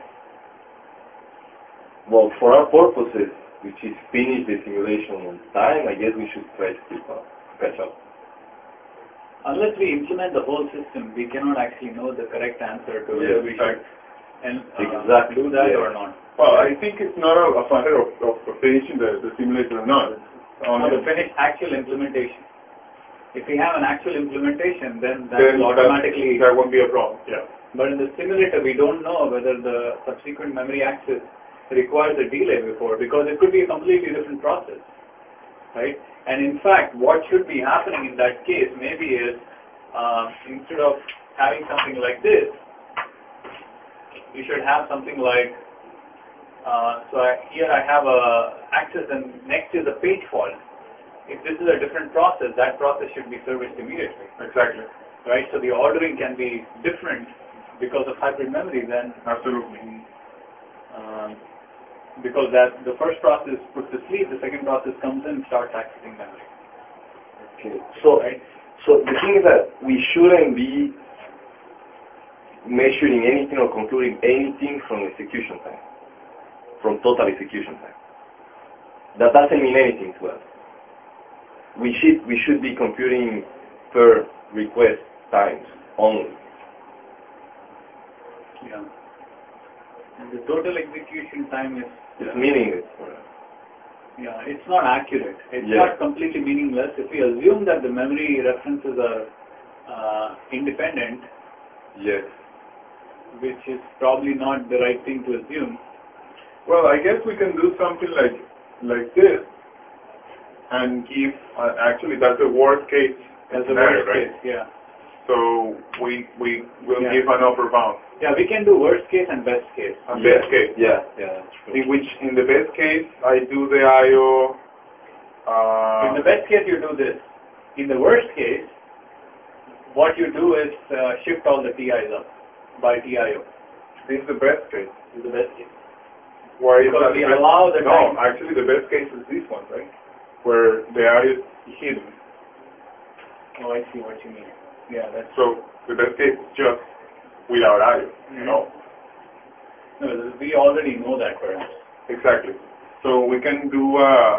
S3: Well, for our purposes, which is finish the simulation on time, I guess we should try to keep up, catch up.
S2: Unless we implement the whole system, we cannot actually know the correct answer to
S3: Yeah,
S2: whether we should
S1: exactly.
S2: and uh,
S3: Exactly,
S2: do that
S3: yeah.
S2: or not.
S1: Well, I think it's not a, a matter of, of finishing the, the simulator or not. It's
S2: Or
S1: only
S2: to finish actual implementation. If we have an actual implementation, then that
S1: then
S2: will automatically.
S1: that, that won't be a problem. Yeah.
S2: But in the simulator, we don't know whether the subsequent memory access requires a delay before, because it could be a completely different process, right? And in fact, what should be happening in that case maybe is uh, instead of having something like this, you should have something like, uh, so I, here I have a access and next is a page fault. If this is a different process, that process should be serviced immediately.
S1: Exactly.
S2: Right? So the ordering can be different because of hybrid memory then.
S1: Absolutely.
S2: Um, because that the first process puts to sleep, the second process comes in and starts accessing memory.
S3: Okay. So,
S2: Right?
S3: so the thing is that we shouldn't be measuring anything or concluding anything from execution time, from total execution time. That doesn't mean anything to us. We should we should be computing per request times only.
S2: Yeah. And the total execution time is
S3: It's
S2: uh,
S3: meaningless for us.
S2: yeah, it's not accurate. It's
S3: Yeah.
S2: not completely meaningless. If we assume that the memory references are uh, independent,
S3: Yes.
S2: which is probably not the right thing to assume.
S1: Well, I guess we can do something like like this, and give. Uh, actually, that's the worst case
S2: As a
S1: scenario,
S2: worst
S1: right?
S2: case, yeah.
S1: So we we will
S2: Yeah.
S1: give an upper bound.
S2: Yeah, we can do worst case and best case.
S1: And
S3: Yeah.
S1: best case.
S3: Yeah. Yeah. That's true.
S1: In which, in the best case, I do the I O. Uh,
S2: In the best case, you do this. In the worst case, what you do is uh, shift all the T Is up by T I O.
S1: this is the best case.
S2: This is the best case.
S1: Why is
S2: Because
S1: that
S2: we
S1: the best?
S2: allow the
S1: No,
S2: time.
S1: actually, the best case is this one, right? Where the I O is hidden.
S2: Oh, I see what you mean. Yeah, that's
S1: So the best case is just without I O.
S2: Mhm.
S1: No,
S2: no. We already know that, perhaps.
S1: exactly. So we can do. Uh,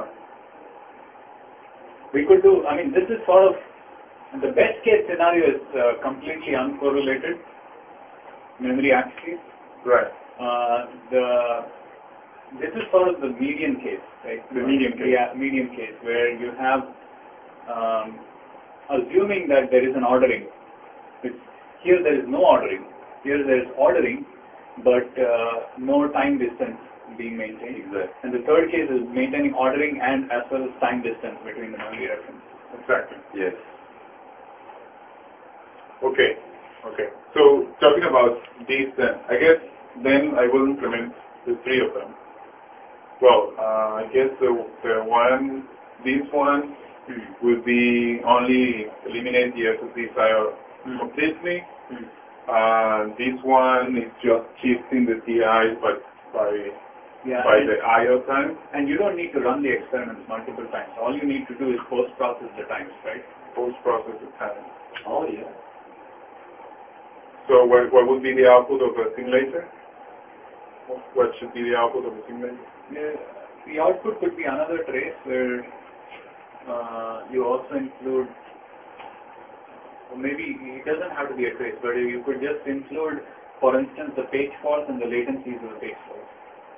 S2: We could do. I mean, this is sort of the best case scenario is uh, completely uncorrelated memory access.
S1: right.
S2: Uh, the this is sort of the median case, right?
S1: The median case.
S2: Yeah, median case where you have um, assuming that there is an ordering. It's, here there is no ordering. Here there is ordering, but uh, no time distance being maintained.
S3: Exactly.
S2: And the third case is maintaining ordering and as well as time distance between the memory references.
S1: Exactly.
S3: Yes.
S1: Okay. Okay. So talking about these, then I guess then I will implement the three of them. Well, uh, I guess the the one, this one
S2: Hmm.
S1: would be only eliminate the S S Ds I O
S2: Hmm.
S1: completely.
S2: Hmm.
S1: Uh, this one is just shifting the T Is, but by
S2: Yeah,
S1: by
S2: and,
S1: the I O time.
S2: and you don't need to run the experiments multiple times. All you need to do is post-process the times, right?
S1: Post-process the time.
S3: Oh yeah.
S1: So what what would be the output of a simulator? What should be the output of a simulator?
S2: The, the output could be another trace where uh, you also include, or maybe it doesn't have to be a trace, but you could just include, for instance, the page faults and the latencies of the page faults.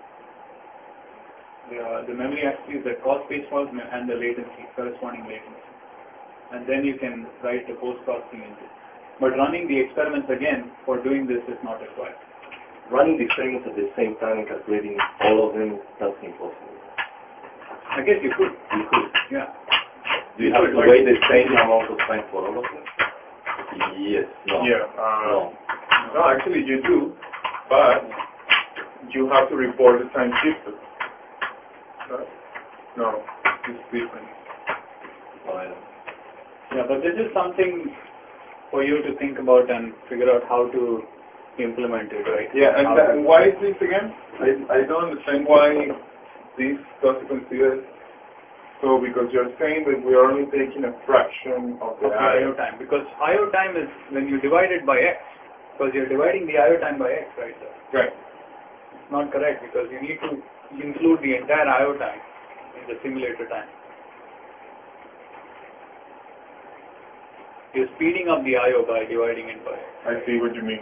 S2: The, the memory axes that cause page faults and the latency, corresponding latency. And then you can write the post-processing into it. But running the experiments again for doing this is not required.
S3: Running the experiments at the same time and calculating all of them, that's impossible.
S2: I guess you could.
S3: You could.
S2: Yeah.
S3: Do you have to wait the same amount of time for all of them? Yes. No.
S1: Yeah. Uh,
S3: No.
S1: No, actually you do, but you have to report the time shifted. Uh, no, it's different.
S3: Oh, yeah.
S2: Yeah, but this is something for you to think about and figure out how to implement it, right?
S1: Yeah, and
S2: How
S1: that,
S2: to-
S1: why is this again? I, I don't understand why this doesn't consider. So because you're saying that we are only taking a fraction of the
S2: of the
S1: I
S2: I O time, because I O time is when you divide it by X, because you're dividing the I O time by X, right? Sir?
S1: Right.
S2: It's not correct because you need to include the entire I O time in the simulator time. You're speeding up the I O by dividing it by X.
S1: I see what you mean.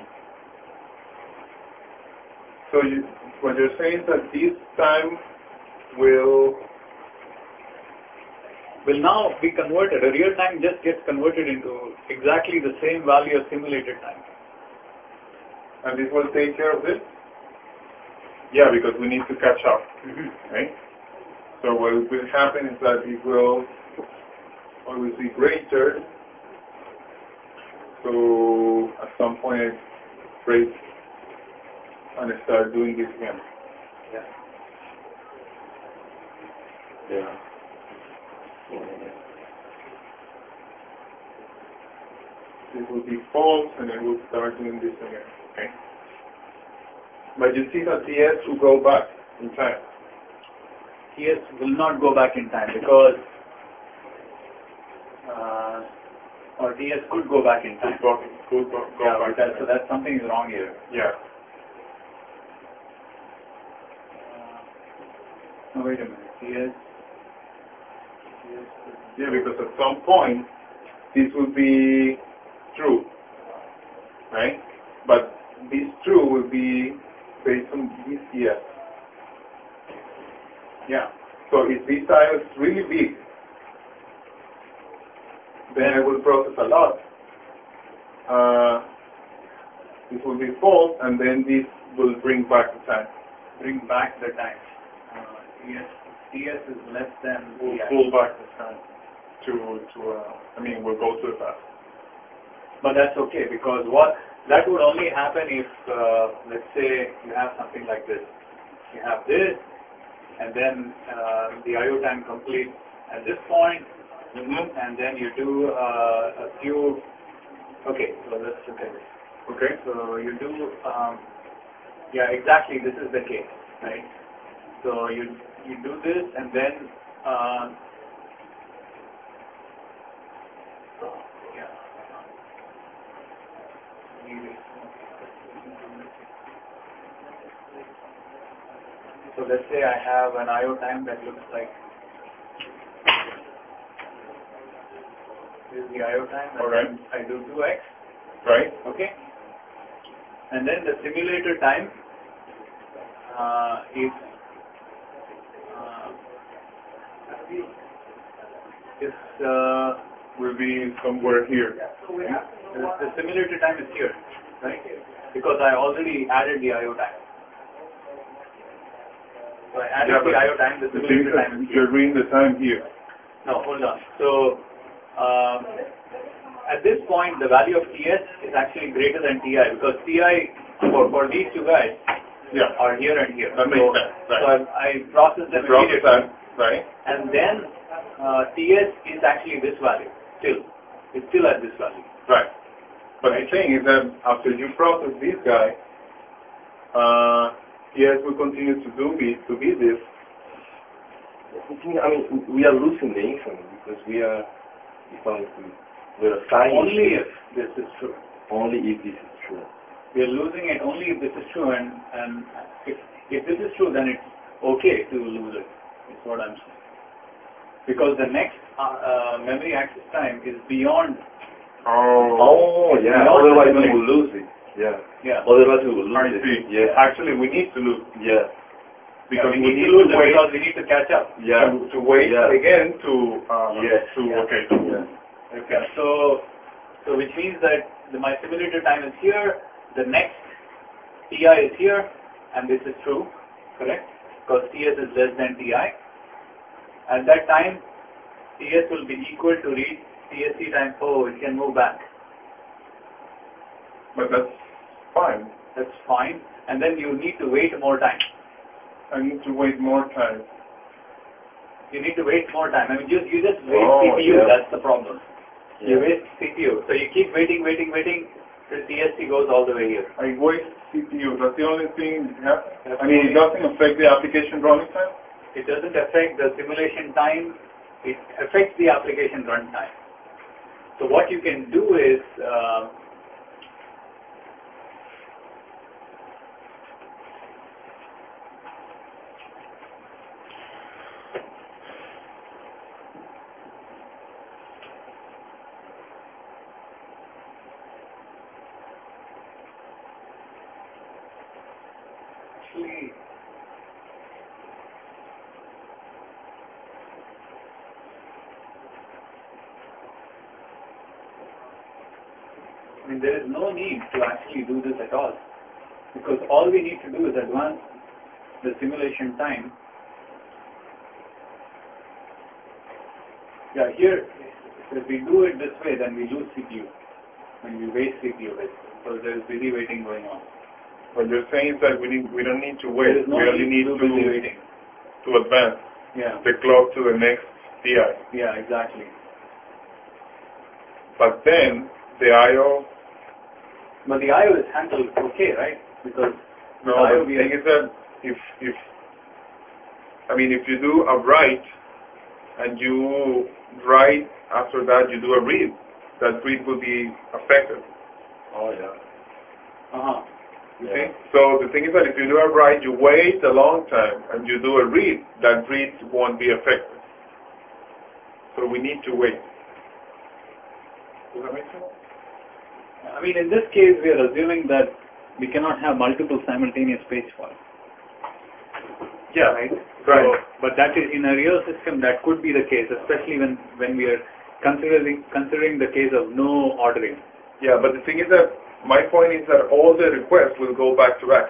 S1: So you, what you're saying is that this time will
S2: Will now be converted. A real time just gets converted into exactly the same value as simulated time.
S1: and this will take care of this? Yeah, because we need to catch up,
S2: Mm-hmm.
S1: right? So what will happen is that it will always be greater So at some point I break and I start doing this again.
S2: Yeah.
S1: Yeah. This will be false, and I will start doing this again. Okay. But you see that T S will go back in time.
S2: T S will not go back in time because, uh, or T S could go back in time.
S1: Could go, could go, go
S2: Yeah,
S1: back.
S2: but that, so that's something is wrong here.
S1: Yeah.
S2: Uh, no, wait a minute. T S. T S
S1: Yeah, because at some point this will be true, right? But this true will be based on this T S. Yeah. So if this I is really big, then I will process a lot. Uh, this will be false, and then this will bring back the time.
S2: bring back the time. Uh, T S, T S is less than
S1: We'll
S2: T I.
S1: pull back the time to to. Uh, I mean, we'll go to the past.
S2: But that's okay because what that would only happen if, uh, let's say, you have something like this. You have this, and then uh, the I O time completes at this point,
S1: Mm-hmm.
S2: and then you do uh, a few. Okay, so let's look at this.
S1: Okay.
S2: So you do, um, yeah, exactly. This is the case, right? So you you do this, and then, um, yeah. So let's say I have an I O time that looks like this is the I O time, and
S1: Okay.
S2: then I do two x,
S1: Right.
S2: okay? And then the simulator time uh, is uh, is uh,
S1: Will be somewhere here.
S2: the, the simulator time is here, right? Because I already added the I O time. So I added
S1: Yeah,
S2: the
S1: but
S2: I O time. The
S1: the thing
S2: simulator
S1: is
S2: time
S1: that
S2: is here.
S1: you're reading the time here.
S2: No, hold on. So um, at this point, the value of T S is actually greater than T I because T I for for these two guys
S1: Yeah.
S2: are here and here.
S1: That makes
S2: so,
S1: sense. Right.
S2: So I, I process them
S1: Process
S2: immediately,
S1: that, right?
S2: and then uh, T S is actually this value still. It's still at this value.
S1: Right. But the thing is that after you process this guy, uh, T S will continue to do be to be this.
S3: I mean, we are losing the increment because we are, if I, we're assigning
S2: Only if this is true.
S3: only if this is true.
S2: We are losing it only if this is true, and and if if this is true, then it's okay to lose it. Is what I'm saying. Because the next uh, uh, memory access time is beyond.
S1: Oh.
S3: Oh, yeah.
S2: Beyond
S3: Otherwise
S2: the
S3: we will lose it. Yeah.
S2: Yeah.
S3: Otherwise we will lose
S1: I
S3: it.
S1: see.
S3: Yes.
S1: Actually, we need to lose
S3: Yeah.
S1: because
S2: yeah, we,
S1: we
S2: need,
S1: need
S2: to lose
S1: to
S2: it
S1: wait
S2: because we need to catch up.
S3: Yeah.
S1: to, to wait
S3: Yeah.
S1: again to uh,
S3: Yes.
S1: to
S2: Yeah.
S1: okay.
S3: Yeah.
S2: Okay. So so which means that the, my simulator time is here. The next T I is here, and this is true, correct? Because T S is less than T I. At that time, T S will be equal to read T S C time. Oh, it can move back.
S1: But that's fine.
S2: That's fine. And then you need to wait more time.
S1: I need to wait more time.
S2: You need to wait more time. I mean, you, you just waste
S3: Oh,
S2: C P U.
S3: yeah.
S2: That's the problem.
S3: Yeah.
S2: You waste C P U. So you keep waiting, waiting, waiting till T S C goes all the way here.
S1: I waste C P U. That's the only thing. Yeah.
S2: That's
S1: I mean, it
S2: only-
S1: doesn't affect the application running time.
S2: It doesn't affect the simulation time. It affects the application runtime. So what you can do is, uh, actually, I mean, there is no need to actually do this at all, because all we need to do is advance the simulation time. Yeah, here, if we do it this way, then we lose C P U. when we wait C P U basically, because there is busy waiting going on.
S1: What you're saying is that we need, we don't need to
S2: There
S1: wait.
S2: is no
S1: we only
S2: need
S1: need
S2: to
S1: to,
S2: do busy waiting.
S1: to advance
S2: Yeah.
S1: the clock to the next T I.
S2: Yeah, exactly.
S1: But then the I O.
S2: But the I O is handled okay, right? Because with
S1: No,
S2: I O
S1: but the
S2: we
S1: thing is that if if I mean if you do a write and you write after that you do a read, that read will be affected.
S3: Oh yeah.
S2: uh huh. You see?
S1: So the thing is that if you do a write, you wait a long time and you do a read, that read won't be affected. So we need to wait. Does that make sense?
S2: I mean, in this case, we are assuming that we cannot have multiple simultaneous page faults.
S1: Yeah.
S2: Right.
S1: Right.
S2: So, but that is in a real system. That could be the case, especially when when we are considering considering the case of no ordering.
S1: Yeah, but the thing is that my point is that all the requests will go back to back.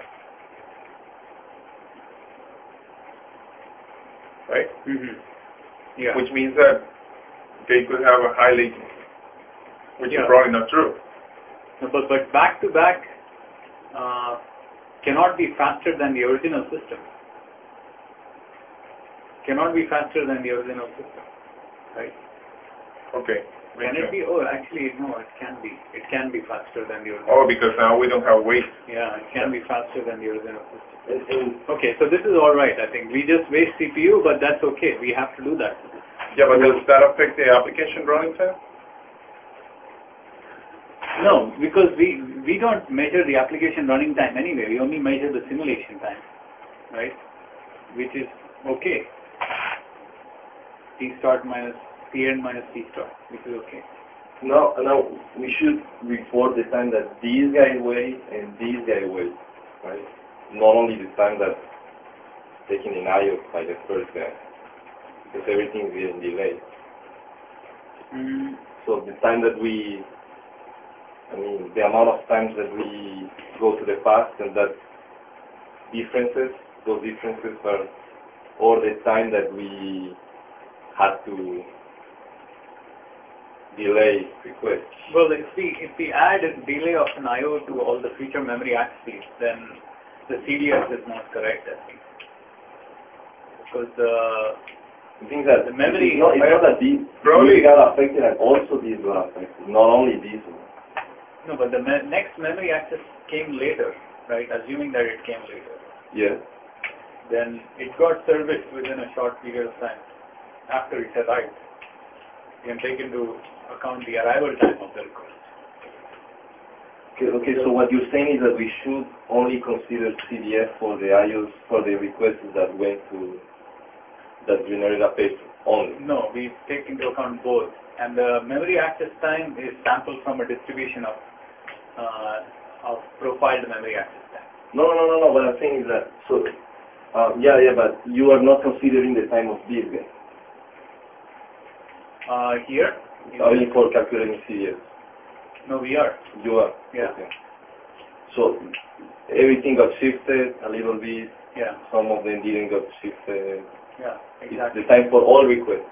S1: Right?
S2: Mm-hmm. Yeah.
S1: Which means that they could have a high latency, which
S2: Yeah.
S1: is probably not true.
S2: But but back to back uh, cannot be faster than the original system. Cannot be faster than the original system, right?
S1: Okay.
S2: Can it be? Oh, actually, no. It can be. It can be faster than the original.
S1: Oh, because now we don't have weight.
S2: Yeah, it can be faster than the original system.
S3: And, and
S2: Okay, so this is all right. I think we just waste C P U, but that's okay. We have to do that.
S1: Yeah, but does that affect the application running time?
S2: No, because we we don't measure the application running time anyway. We only measure the simulation time, right? Which is okay. T start minus T end minus T start, which is okay.
S3: now, now we should report the time that this guy wait and this guy wait, right? Not only the time that taken in I O by the first guy, because everything is getting delayed.
S2: Mm.
S3: So the time that we, I mean, the amount of times that we go to the past and that differences, those differences are, or the time that we had to delay requests.
S2: Well, if we if we add a delay of an I O to all the future memory access, then the C D F is not correct, I think, because the
S3: The thing is that
S2: The memory-
S3: it's not, it's not that these,
S1: Probably-
S3: these got affected and also these got affected, not only these one.
S2: no, but the me- next memory access came later, right? Assuming that it came later,
S3: Yeah.
S2: then it got serviced within a short period of time after it arrived. You can take into account the arrival time of the request.
S3: Okay, okay, so what you're saying is that we should only consider C D F for the I Os, for the requests that went to, that generate a page only.
S2: No, we take into account both, and the memory access time is sampled from a distribution of uh, of profiled memory access time.
S3: No, no, no, no, no, what I'm saying is that, so, um, yeah, yeah, but you are not considering the time of this guy.
S2: Uh, here, in
S3: Only
S2: this-
S3: for calculating C D F.
S2: no, we are.
S3: You are?
S2: Yeah.
S3: Okay. So, everything got shifted a little bit,
S2: Yeah,
S3: some of them didn't get shifted.
S2: yeah,
S3: It's
S2: exactly.
S3: the time for all requests.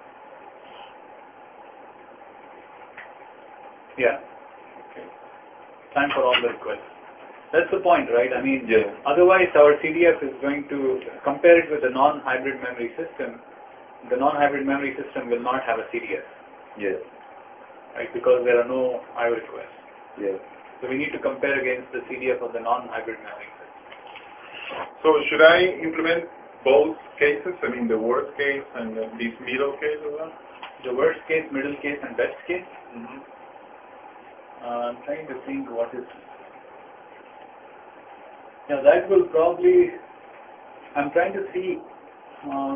S2: Yeah.
S3: Okay.
S2: Time for all the requests. That's the point, right? I mean,
S3: Yeah.
S2: otherwise our C D F is going to compare it with the non-hybrid memory system. The non-hybrid memory system will not have a C D F,
S3: Yeah.
S2: right? Because there are no I O requests.
S3: Yeah.
S2: So we need to compare against the C D F of the non-hybrid memory system.
S1: So should I implement both cases? I mean, the worst case and the, this middle case as well?
S2: The worst case, middle case, and best case.
S1: Mm-hmm.
S2: Uh, I'm trying to think what is. Yeah, that will probably. I'm trying to see uh,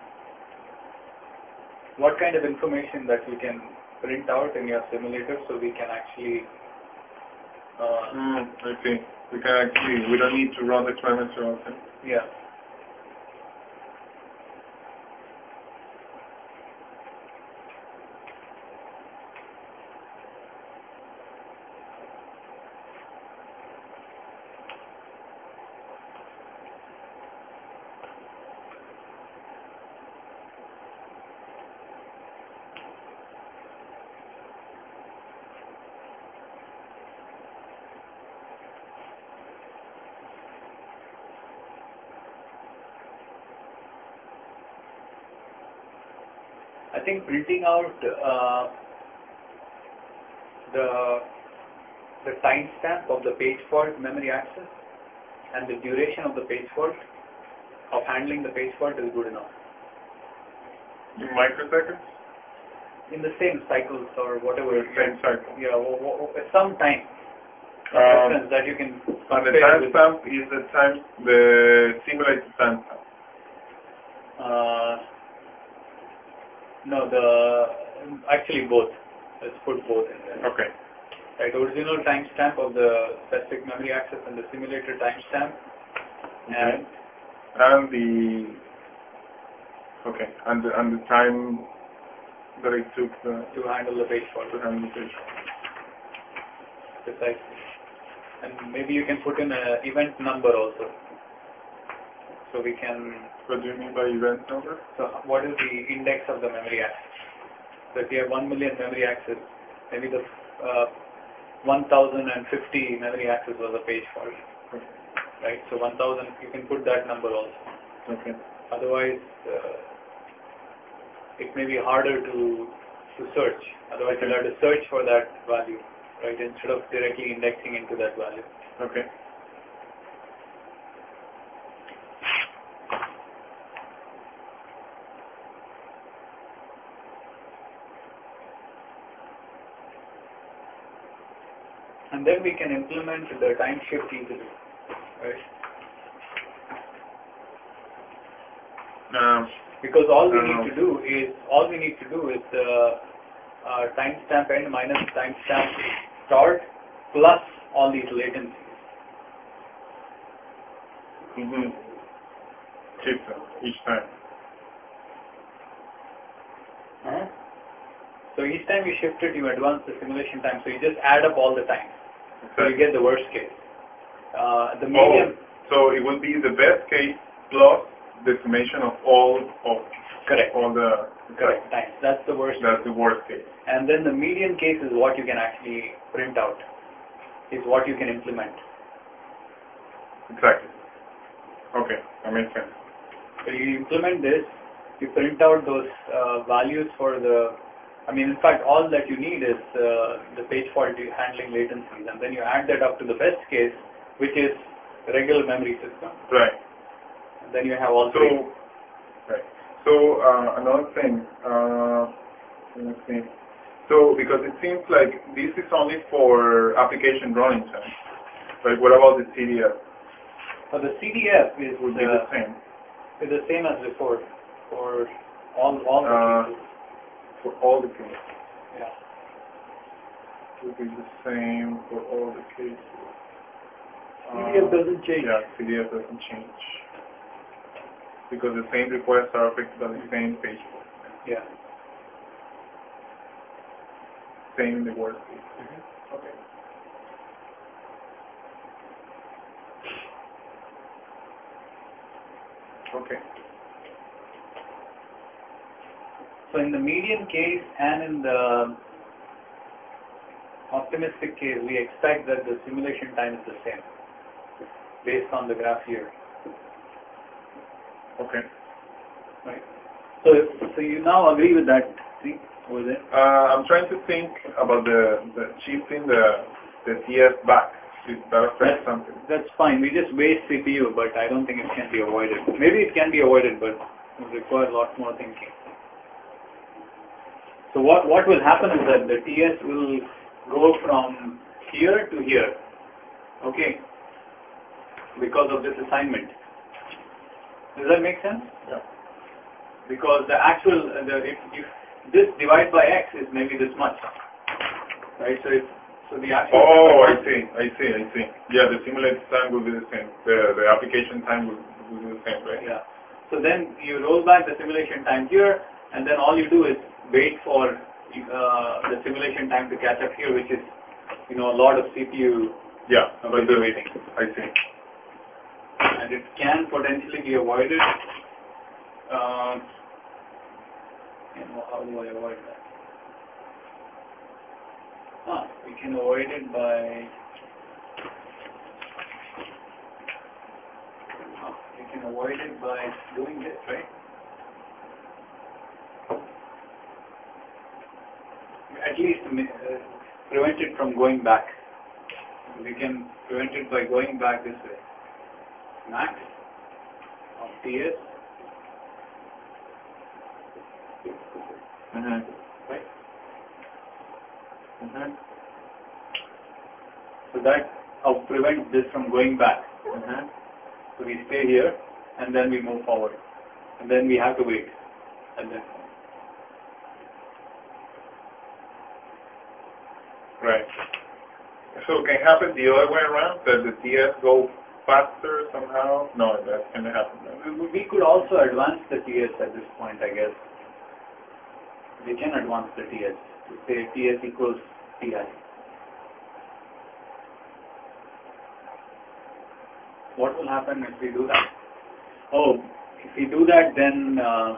S2: what kind of information that you can print out in your simulator, so we can actually. Uh,
S1: Mm, I see. We can actually, we don't need to run the experiments or anything.
S2: yeah. I think printing out uh, the the timestamp of the page fault memory access and the duration of the page fault, of handling the page fault, is good enough.
S1: In microseconds?
S2: In the same cycles or whatever.
S1: Same cycle.
S2: Yeah, w- w- some time. Some
S1: Um,
S2: reference that you can
S1: And the
S2: compare with.
S1: timestamp is the time, the simulated timestamp.
S2: Uh, no, the actually both. Let's put both in there.
S1: Okay.
S2: Right, original timestamp of the specific memory access and the simulated timestamp, and
S1: And the okay, and the, and the time that it took uh,
S2: to handle the page fault.
S1: to handle the page.
S2: Precisely. And maybe you can put in an event number also. So we can,
S1: What do you mean by event number?
S2: so what is the index of the memory access? So if you have one million memory access, maybe the uh, one thousand fifty memory access was a page fault.
S1: Okay.
S2: Right? So one thousand, you can put that number also.
S1: Okay.
S2: Otherwise, uh, it may be harder to to search. Otherwise, you'll have to search for that value, right? Instead of directly indexing into that value.
S1: Okay.
S2: And then we can implement the time shift easily, right?
S1: Um,
S2: Because all we
S1: Um,
S2: need to do is all we need to do is the uh, timestamp end minus timestamp start plus all these latencies.
S1: mm-hmm. Shift them each time.
S2: Uh-huh. So each time you shift it, you advance the simulation time. So you just add up all the time. So you get the worst case. Uh, the medium.
S1: Oh, so it would be the best case plus the summation of all of
S2: Correct.
S1: all the
S2: Correct times. That's the worst.
S1: That's the worst case.
S2: And then the median case is what you can actually print out. Is what you can implement.
S1: Exactly. Okay, that makes sense.
S2: So you implement this, you print out those uh, values for the, I mean, in fact, all that you need is uh, the page fault handling latencies, and then you add that up to the best case, which is the regular memory system.
S1: Right.
S2: And then you have all
S1: So,
S2: three.
S1: right. So, uh, another thing, uh, let me see. So, because it seems like this is only for application running time. Like, what about the C D F?
S2: So the C D F is
S1: Would be
S2: uh,
S1: the same.
S2: is the same as before for all all the
S1: Uh,
S2: cases.
S1: For all the cases.
S2: Yeah.
S1: It would be the same for all the cases.
S2: C D F doesn't change.
S1: Yeah, C D F doesn't change. Because the same requests are affected by the same page.
S2: Yeah.
S1: Same in the worst case.
S2: Mm-hmm.
S1: Okay. Okay.
S2: So in the median case and in the optimistic case, we expect that the simulation time is the same based on the graph here.
S1: Okay.
S2: Right. So, so you now agree with that thing over there?
S1: Uh, I'm trying to think about the, the shifting the the T F back. If that affects something.
S2: That's fine. We just waste C P U, but I don't think it can be avoided. Maybe it can be avoided, but it will require a lot more thinking. So what what will happen is that the T S will go from here to here. Okay. Because of this assignment. Does that make sense?
S1: Yeah.
S2: Because the actual, the, if, if this divide by x is maybe this much, right? So if, so the actual.
S1: Oh, I see, I see, I see. Yeah, the simulated time will be the same. The the application time will, will be the same, right?
S2: Yeah. So then you roll back the simulation time here, and then all you do is wait for uh, the simulation time to catch up here, which is, you know, a lot of C P U.
S1: Yeah, but the
S2: waiting.
S1: I see.
S2: And it can potentially be avoided. Um, you know, how do I avoid that? Ah, we can avoid it by. Ah, we can avoid it by doing this, right? prevent it from going back. We can prevent it by going back this way. Max of T S.
S1: Mm-hmm.
S2: Right?
S1: Mm-hmm.
S2: So that will prevent this from going back.
S1: Mm-hmm.
S2: So we stay here and then we move forward. And then we have to wait. And then
S1: Right. So can it happen the other way around? Does the T S go faster somehow? No, that can happen.
S2: we, we could also advance the T S at this point, I guess. We can advance the T S to say T S equals T I. What will happen if we do that? Oh, if we do that, then uh,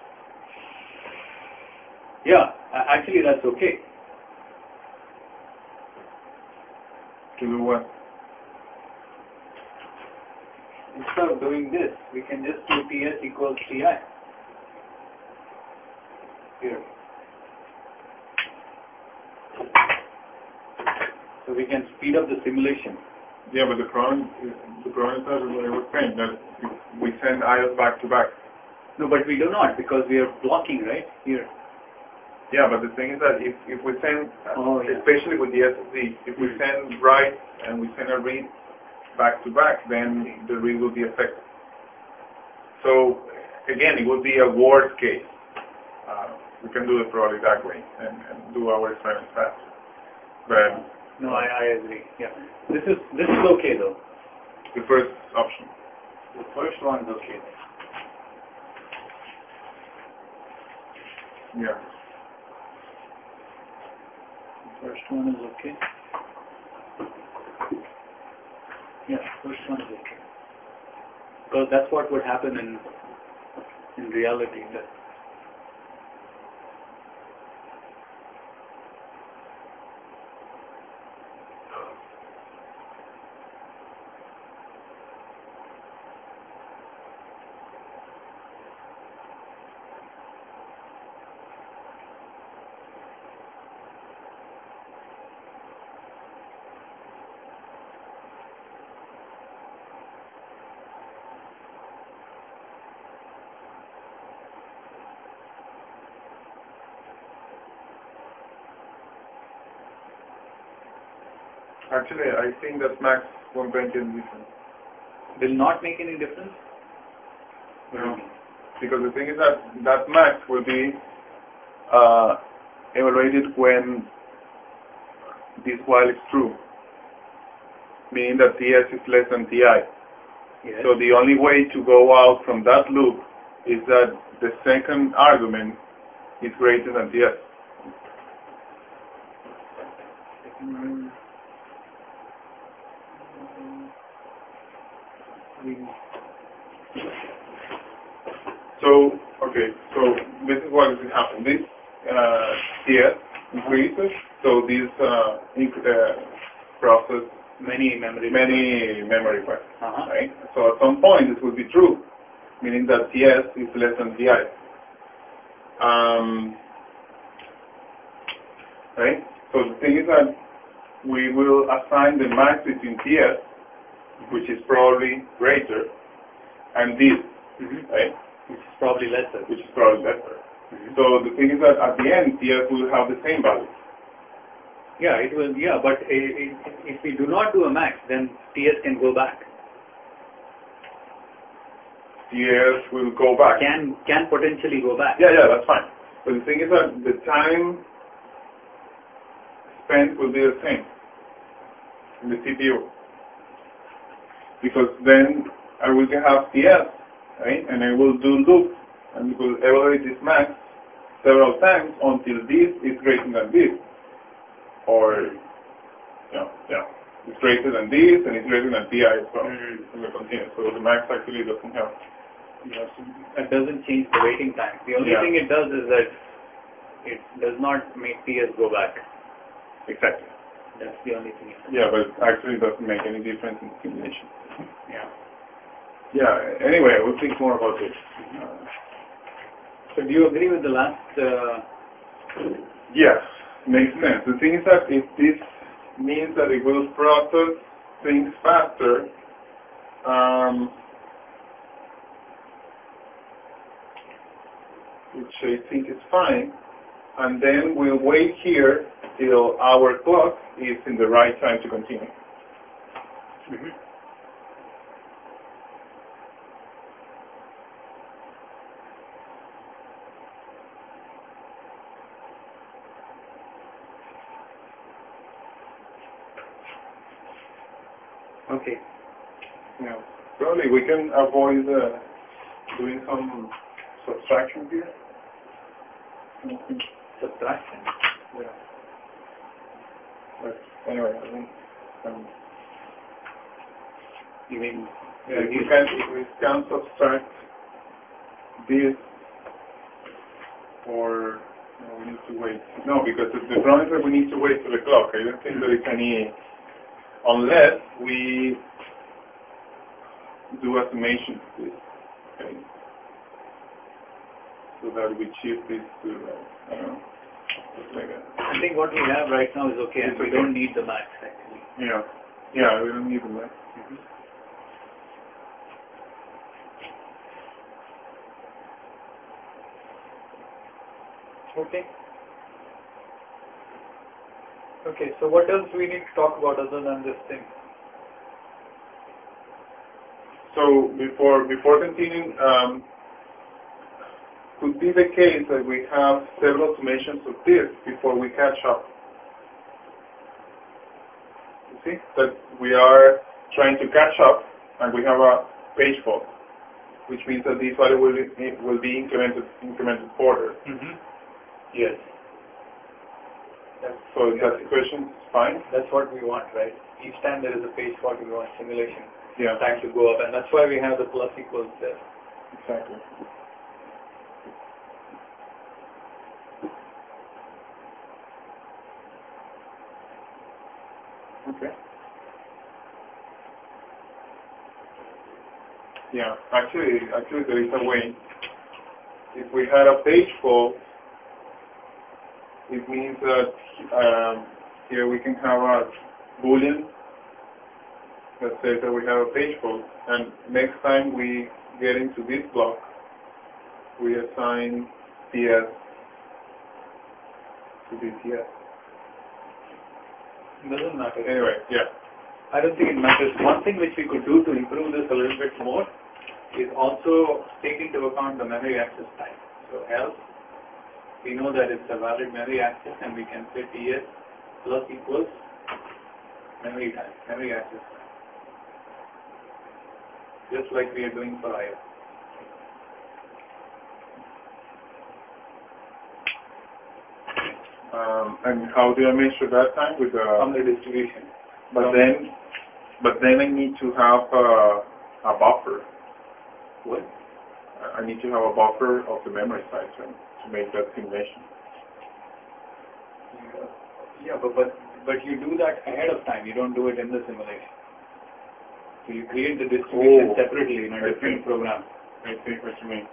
S2: yeah, actually that's okay.
S1: To do what?
S2: Instead of doing this, we can just do T S equals T I. Here. So we can speed up the simulation.
S1: Yeah, but the problem, the problem is that what I was saying, that we send I O S back to back.
S2: No, but we do not because we are blocking right here.
S1: Yeah, but the thing is that if, if we send,
S2: Oh, yeah.
S1: especially with the S S D, if we send write and we send a read back to back, then the read will be affected. So again, it would be a worst case. Uh, we can do it probably that way and, and do our experiments fast. But
S2: No, I, I agree. Yeah, this is this is okay though.
S1: the first option.
S2: The first one's okay.
S1: Yeah.
S2: The first one is okay. Yeah, first one is okay. Because that's what would happen in in reality. That
S1: Actually, I think that max won't make any difference.
S2: will not make any difference.
S1: No. Because the thing is that that max will be uh, evaluated when this while is true, meaning that T S is less than T I.
S2: Yes.
S1: So the only way to go out from that loop is that the second argument is greater than T S. So, okay, so this is what is happening. This uh, T S increases, so this uh, inc- uh, process
S2: Many memory.
S1: many memory requests,
S2: Uh-huh.
S1: right? So at some point this will be true, meaning that T S is less than T I. Um, right? So the thing is that we will assign the max between T S, which is probably greater, and this,
S2: Mm-hmm.
S1: right?
S2: Which is probably lesser.
S1: Which is probably lesser.
S2: Mm-hmm.
S1: So the thing is that at the end, T S will have the same value.
S2: Yeah, it will. Yeah, but i- i- if we do not do a max, then T S can go back.
S1: T S will go back.
S2: Can can potentially go back.
S1: Yeah, yeah, that's fine. But the thing is that the time spent will be the same in the C P U. Because then I will have T S, right? And I will do loop and will evaluate this max several times until this is greater than this. Or, you know, yeah, it's greater than this and it's greater than T I as well.
S2: Mm.
S1: And we continue. So the max actually doesn't help.
S2: Yes. It doesn't change the waiting time. The only
S1: Yeah.
S2: thing it does is that it does not make T S go back.
S1: Exactly.
S2: That's the only thing. It does.
S1: Yeah, but it actually doesn't make any difference in the simulation.
S2: Yeah.
S1: Yeah, anyway, we'll think more about this. Uh,
S2: So do you agree with the last? Uh,
S1: yes, makes sense. The thing is that if this means that it will process things faster, um, which I think is fine, and then we'll wait here till our clock is in the right time to continue.
S2: Mm-hmm. Okay.
S1: Yeah. Probably we can avoid uh, doing some subtraction here. Mm-hmm.
S2: Subtraction?
S1: Yeah. But anyway, I think um,
S2: You mean?
S1: yeah, if we can if we can subtract this, or no, we need to wait. No, because the, the problem is that we need to wait for the clock. I don't think there is any, unless we do a summation to this, okay? So that we shift this to, uh, I don't know, like that.
S2: I think what we have right now is okay, and
S1: It's
S2: we
S1: okay.
S2: don't need the max actually.
S1: Yeah, yeah, we don't need the math.
S2: Mm-hmm. Okay. Okay, so what else do we need to talk about other than this thing?
S1: So before before continuing, um, could be the case that we have several summations of this before we catch up. You see that we are trying to catch up, and we have a page fault, which means that this value will be, will be incremented incremented further.
S2: Mm-hmm. Yes. That's,
S1: So that equation is fine.
S2: that's what we want, right? Each time there is a page fault, we want simulation
S1: Yeah,
S2: time to go up, and that's why we have the plus equals there.
S1: exactly. Okay. Yeah, actually, actually there is a way. If we had a page fault, it means that um, here we can have a boolean that says that we have a page fault, and next time we get into this block, we assign P S to this P S.
S2: It doesn't matter.
S1: Anyway, yeah.
S2: I don't think it matters. One thing which we could do to improve this a little bit more is also take into account the memory access time. So else, we know that it's a valid memory access, and we can say T S plus equals memory time, memory access time. Just like we are doing for I O.
S1: Um, and how do I measure that time with the?
S2: From the distribution.
S1: But then, but then I need to have uh, a buffer.
S2: What?
S1: I need to have a buffer of the memory size, right, to make that simulation.
S2: Yeah, but, but but you do that ahead of time. You don't do it in the simulation. So you create the distribution
S1: Oh,
S2: separately in a
S1: I
S2: different
S1: see.
S2: program.
S1: I see what you mean.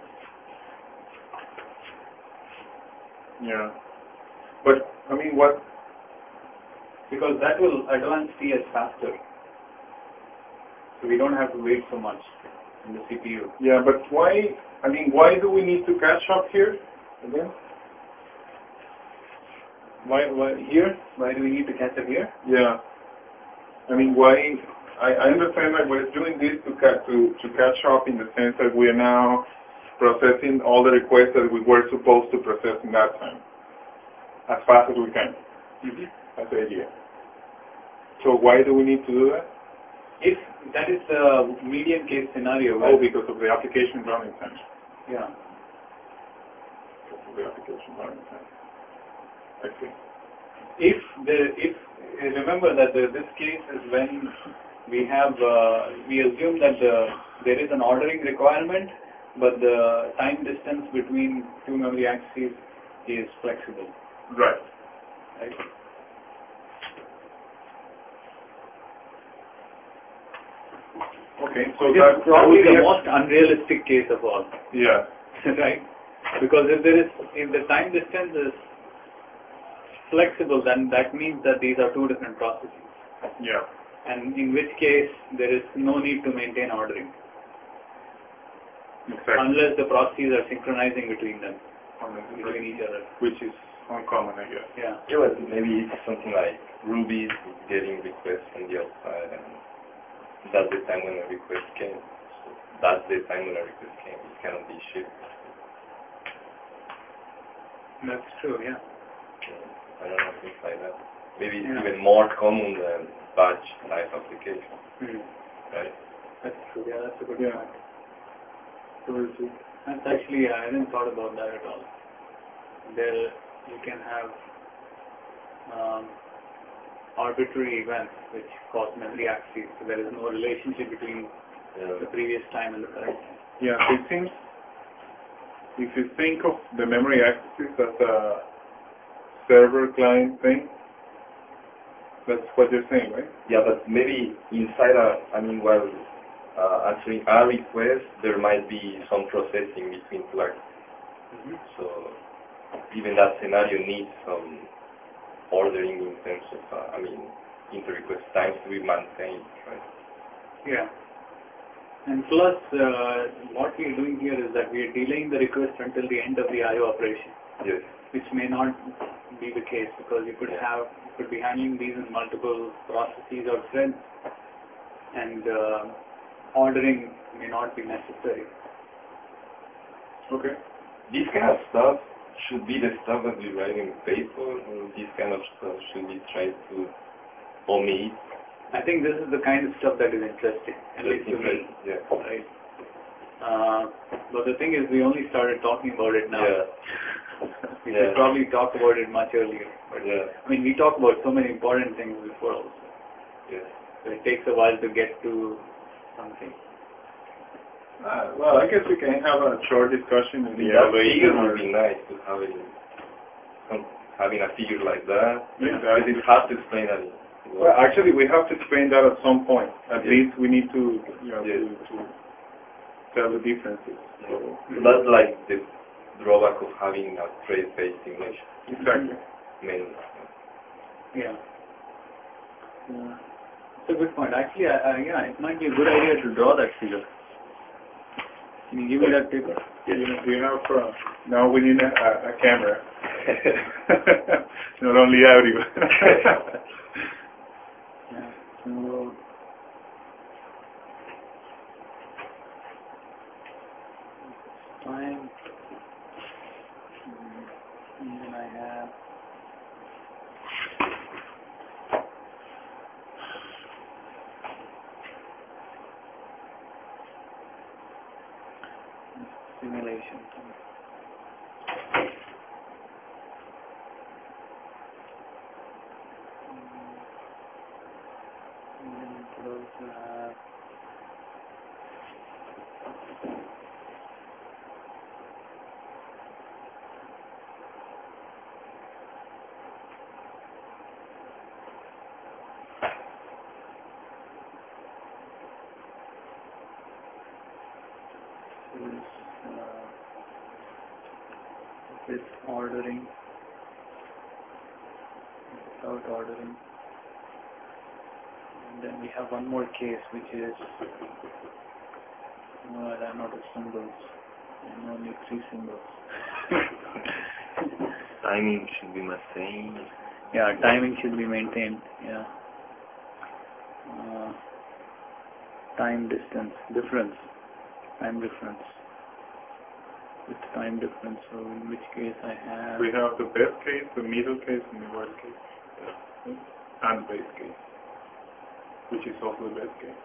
S1: Yeah. But, I mean, what?
S2: Because that will advance T S faster. So we don't have to wait so much in the C P U.
S1: Yeah, but why, I mean, why do we need to catch up here again?
S2: Why, why here? Why do we need to catch up here?
S1: Yeah. I mean, why, I, I understand that we're doing this to, ca- to, to catch up in the sense that we are now processing all the requests that we were supposed to process in that time, as fast as we can.
S2: Mm-hmm.
S1: That's the idea. So why do we need to do that?
S2: If that is the median case scenario,
S1: Oh,
S2: where,
S1: because of the application running time.
S2: yeah,
S1: Because of the application running time. I see.
S2: if the if remember that the, this case is when we have uh, we assume that the, there is an ordering requirement, but the time distance between two memory axes is flexible,
S1: Right.
S2: right?
S1: Okay, so
S2: Which
S1: that
S2: is probably
S1: that would be
S2: the
S1: a-
S2: most unrealistic case of all.
S1: Yeah.
S2: Right? Because if there is, if the time distance is flexible, then that means that these are two different processes.
S1: Yeah.
S2: And in which case, there is no need to maintain ordering.
S1: Exactly.
S2: Unless the processes are synchronizing between them,
S1: Unless
S2: between each other.
S1: Which is uncommon, I guess.
S2: Yeah.
S3: Yeah, but maybe it's something like Ruby is getting requests from the outside, and that's the time when a request came. So that's the time when a request came. It cannot be shipped.
S2: That's true, yeah.
S3: I don't know, things like that. Maybe it's
S2: Yeah.
S3: even more common than batch type application,
S2: Mm.
S3: right?
S2: That's true, yeah, that's a good
S1: Yeah.
S2: point. True. That's actually, I hadn't thought about that at all. There, you can have um, arbitrary events which cause memory access, so there is no relationship between
S3: Yeah.
S2: the previous time and the current time.
S1: Yeah, it seems, if you think of the memory accesses as a server-client thing, that's what you're saying, right?
S3: Yeah, but maybe inside a, I mean, while uh, answering a request, there might be some processing between two actors.
S2: Mm-hmm.
S3: So even that scenario needs some ordering in terms of, uh, I mean, inter-request times to be maintained, right?
S2: Yeah. And plus, uh, what we are doing here is that we are delaying the request until the end of the I O operation,
S3: Yes.
S2: which may not be the case because you could have, you could be handling these in multiple processes or threads, and uh, ordering may not be necessary.
S1: Okay.
S3: This kind of stuff should be the stuff that we write in paper, or this kind of stuff should be tried to omit.
S2: I think this is the kind of stuff that is interesting, at least to me.
S3: Yeah.
S2: Right. Uh, but the thing is, we only started talking about it now.
S3: Yeah.
S2: We
S3: Yeah.
S2: should probably talk about it much earlier. But
S3: Yeah.
S2: I mean, we talk about so many important things before also.
S3: Yeah.
S2: So it takes a while to get to something.
S1: Uh, well, I guess we can have a short discussion in the
S3: That figure
S1: evaluation.
S3: would be nice to have it, in, some, having a figure like that.
S1: Yeah,
S3: Because
S1: that-
S3: it's hard to explain that.
S1: Well, actually, we have to explain that at some point. At
S3: Yeah.
S1: least we need to, you know,
S3: Yeah.
S1: to, to tell the differences. So,
S3: So that's like the drawback of having a trade-based simulation.
S1: exactly.
S3: Mainly.
S2: Yeah. Yeah. It's a good point. Actually, I, I, yeah, it might be a good idea to draw that figure. Can you give me that paper?
S1: You know, you have, uh, now we need a, a, a camera. Not only audio.
S2: Yeah. So, time. And then I have. Simulation. And then we could also have. This, uh, this ordering, without ordering. And then we have one more case, which is, well, I'm out of symbols. I only three symbols.
S3: Timing should be maintained.
S2: Yeah, timing should be maintained. Yeah. Uh, time distance, difference, time difference. With time difference, so in which case I have.
S1: We have the best case, the middle case, and the worst case. And base case, which is also the best case.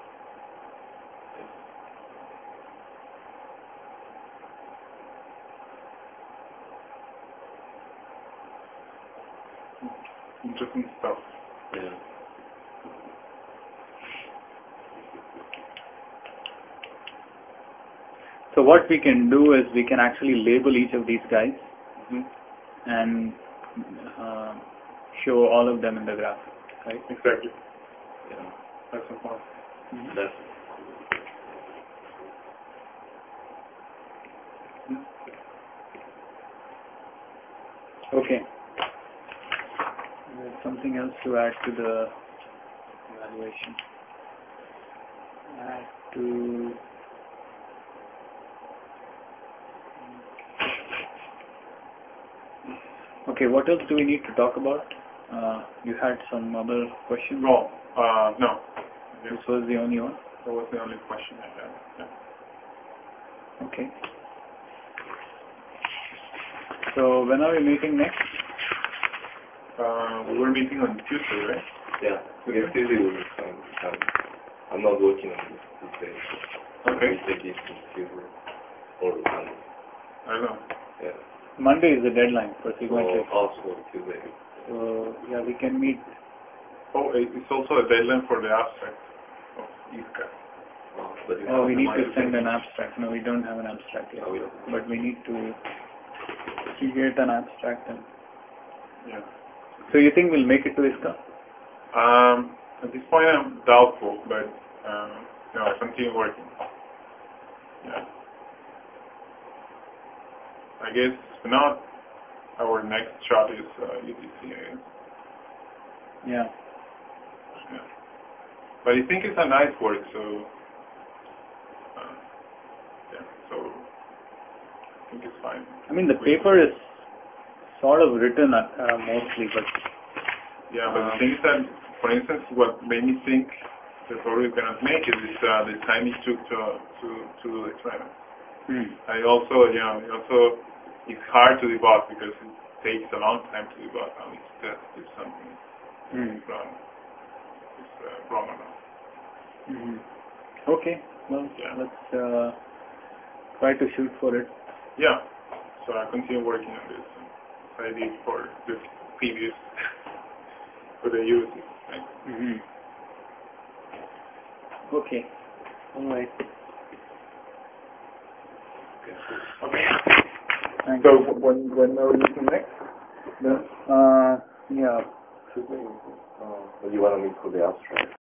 S1: Interesting stuff.
S3: Yeah.
S2: So what we can do is we can actually label each of these guys
S1: Mm-hmm.
S2: and uh, show all of them in the graph, right?
S1: Exactly.
S3: Yeah.
S1: That's the point.
S2: Mm-hmm.
S3: That's
S2: Okay. anything else to add to the evaluation? Add to... Okay, what else do we need to talk about? Uh, you had some other questions?
S1: No, uh, no.
S2: This was the only one?
S1: That was the only question I had. Yeah.
S2: Okay. So when are we meeting next?
S1: Uh, we were meeting on Tuesday, right?
S3: Yeah, next Tuesday will be fine. Um, I'm not working on this this day.
S1: Okay.
S3: We take this on Tuesday or Monday.
S1: I don't know.
S3: Yeah.
S2: Monday is the deadline for
S3: So
S2: Sigma-Check.
S3: also Tuesday.
S2: So yeah, we can meet.
S1: Oh, it's also a deadline for the abstract of I S C A.
S3: Oh, but you
S2: Oh,
S3: have
S2: we
S3: the
S2: need to
S3: money
S2: send an
S3: finish.
S2: abstract. No, we don't have an abstract yet.
S3: No, we don't.
S2: But we need to create an abstract. And
S1: Yeah.
S2: so you think we'll make it to I S C A?
S1: Um, at this point, I'm doubtful, but um, you know, I continue working. Yeah. I guess if not, our next shot is uh, U T C. I guess.
S2: Yeah.
S1: Yeah. But I think it's a nice work, so uh, yeah. So I think it's fine.
S2: I mean, the paper is sort of written uh, mostly, but
S1: Yeah, but
S2: um,
S1: the thing is that, for instance, what made me think that probably we cannot make it is uh, the time it took to to to do the experiment.
S2: hmm.
S1: I also, you know, it also it's hard to debug because it takes a long time to debug how it's test if something
S2: Hmm.
S1: is wrong, is uh, wrong or not.
S2: Hmm. Okay. Well,
S1: Yeah.
S2: let's uh, try to shoot for it.
S1: Yeah. So I continue working on this. As I did for the previous for the U S. Right?
S2: Hmm. Okay. All right.
S1: Okay.
S2: Thank
S1: So
S2: you.
S1: when when are we meeting next? Then?
S2: Uh, yeah.
S3: Tuesday. Oh, but you want to meet for the abstract?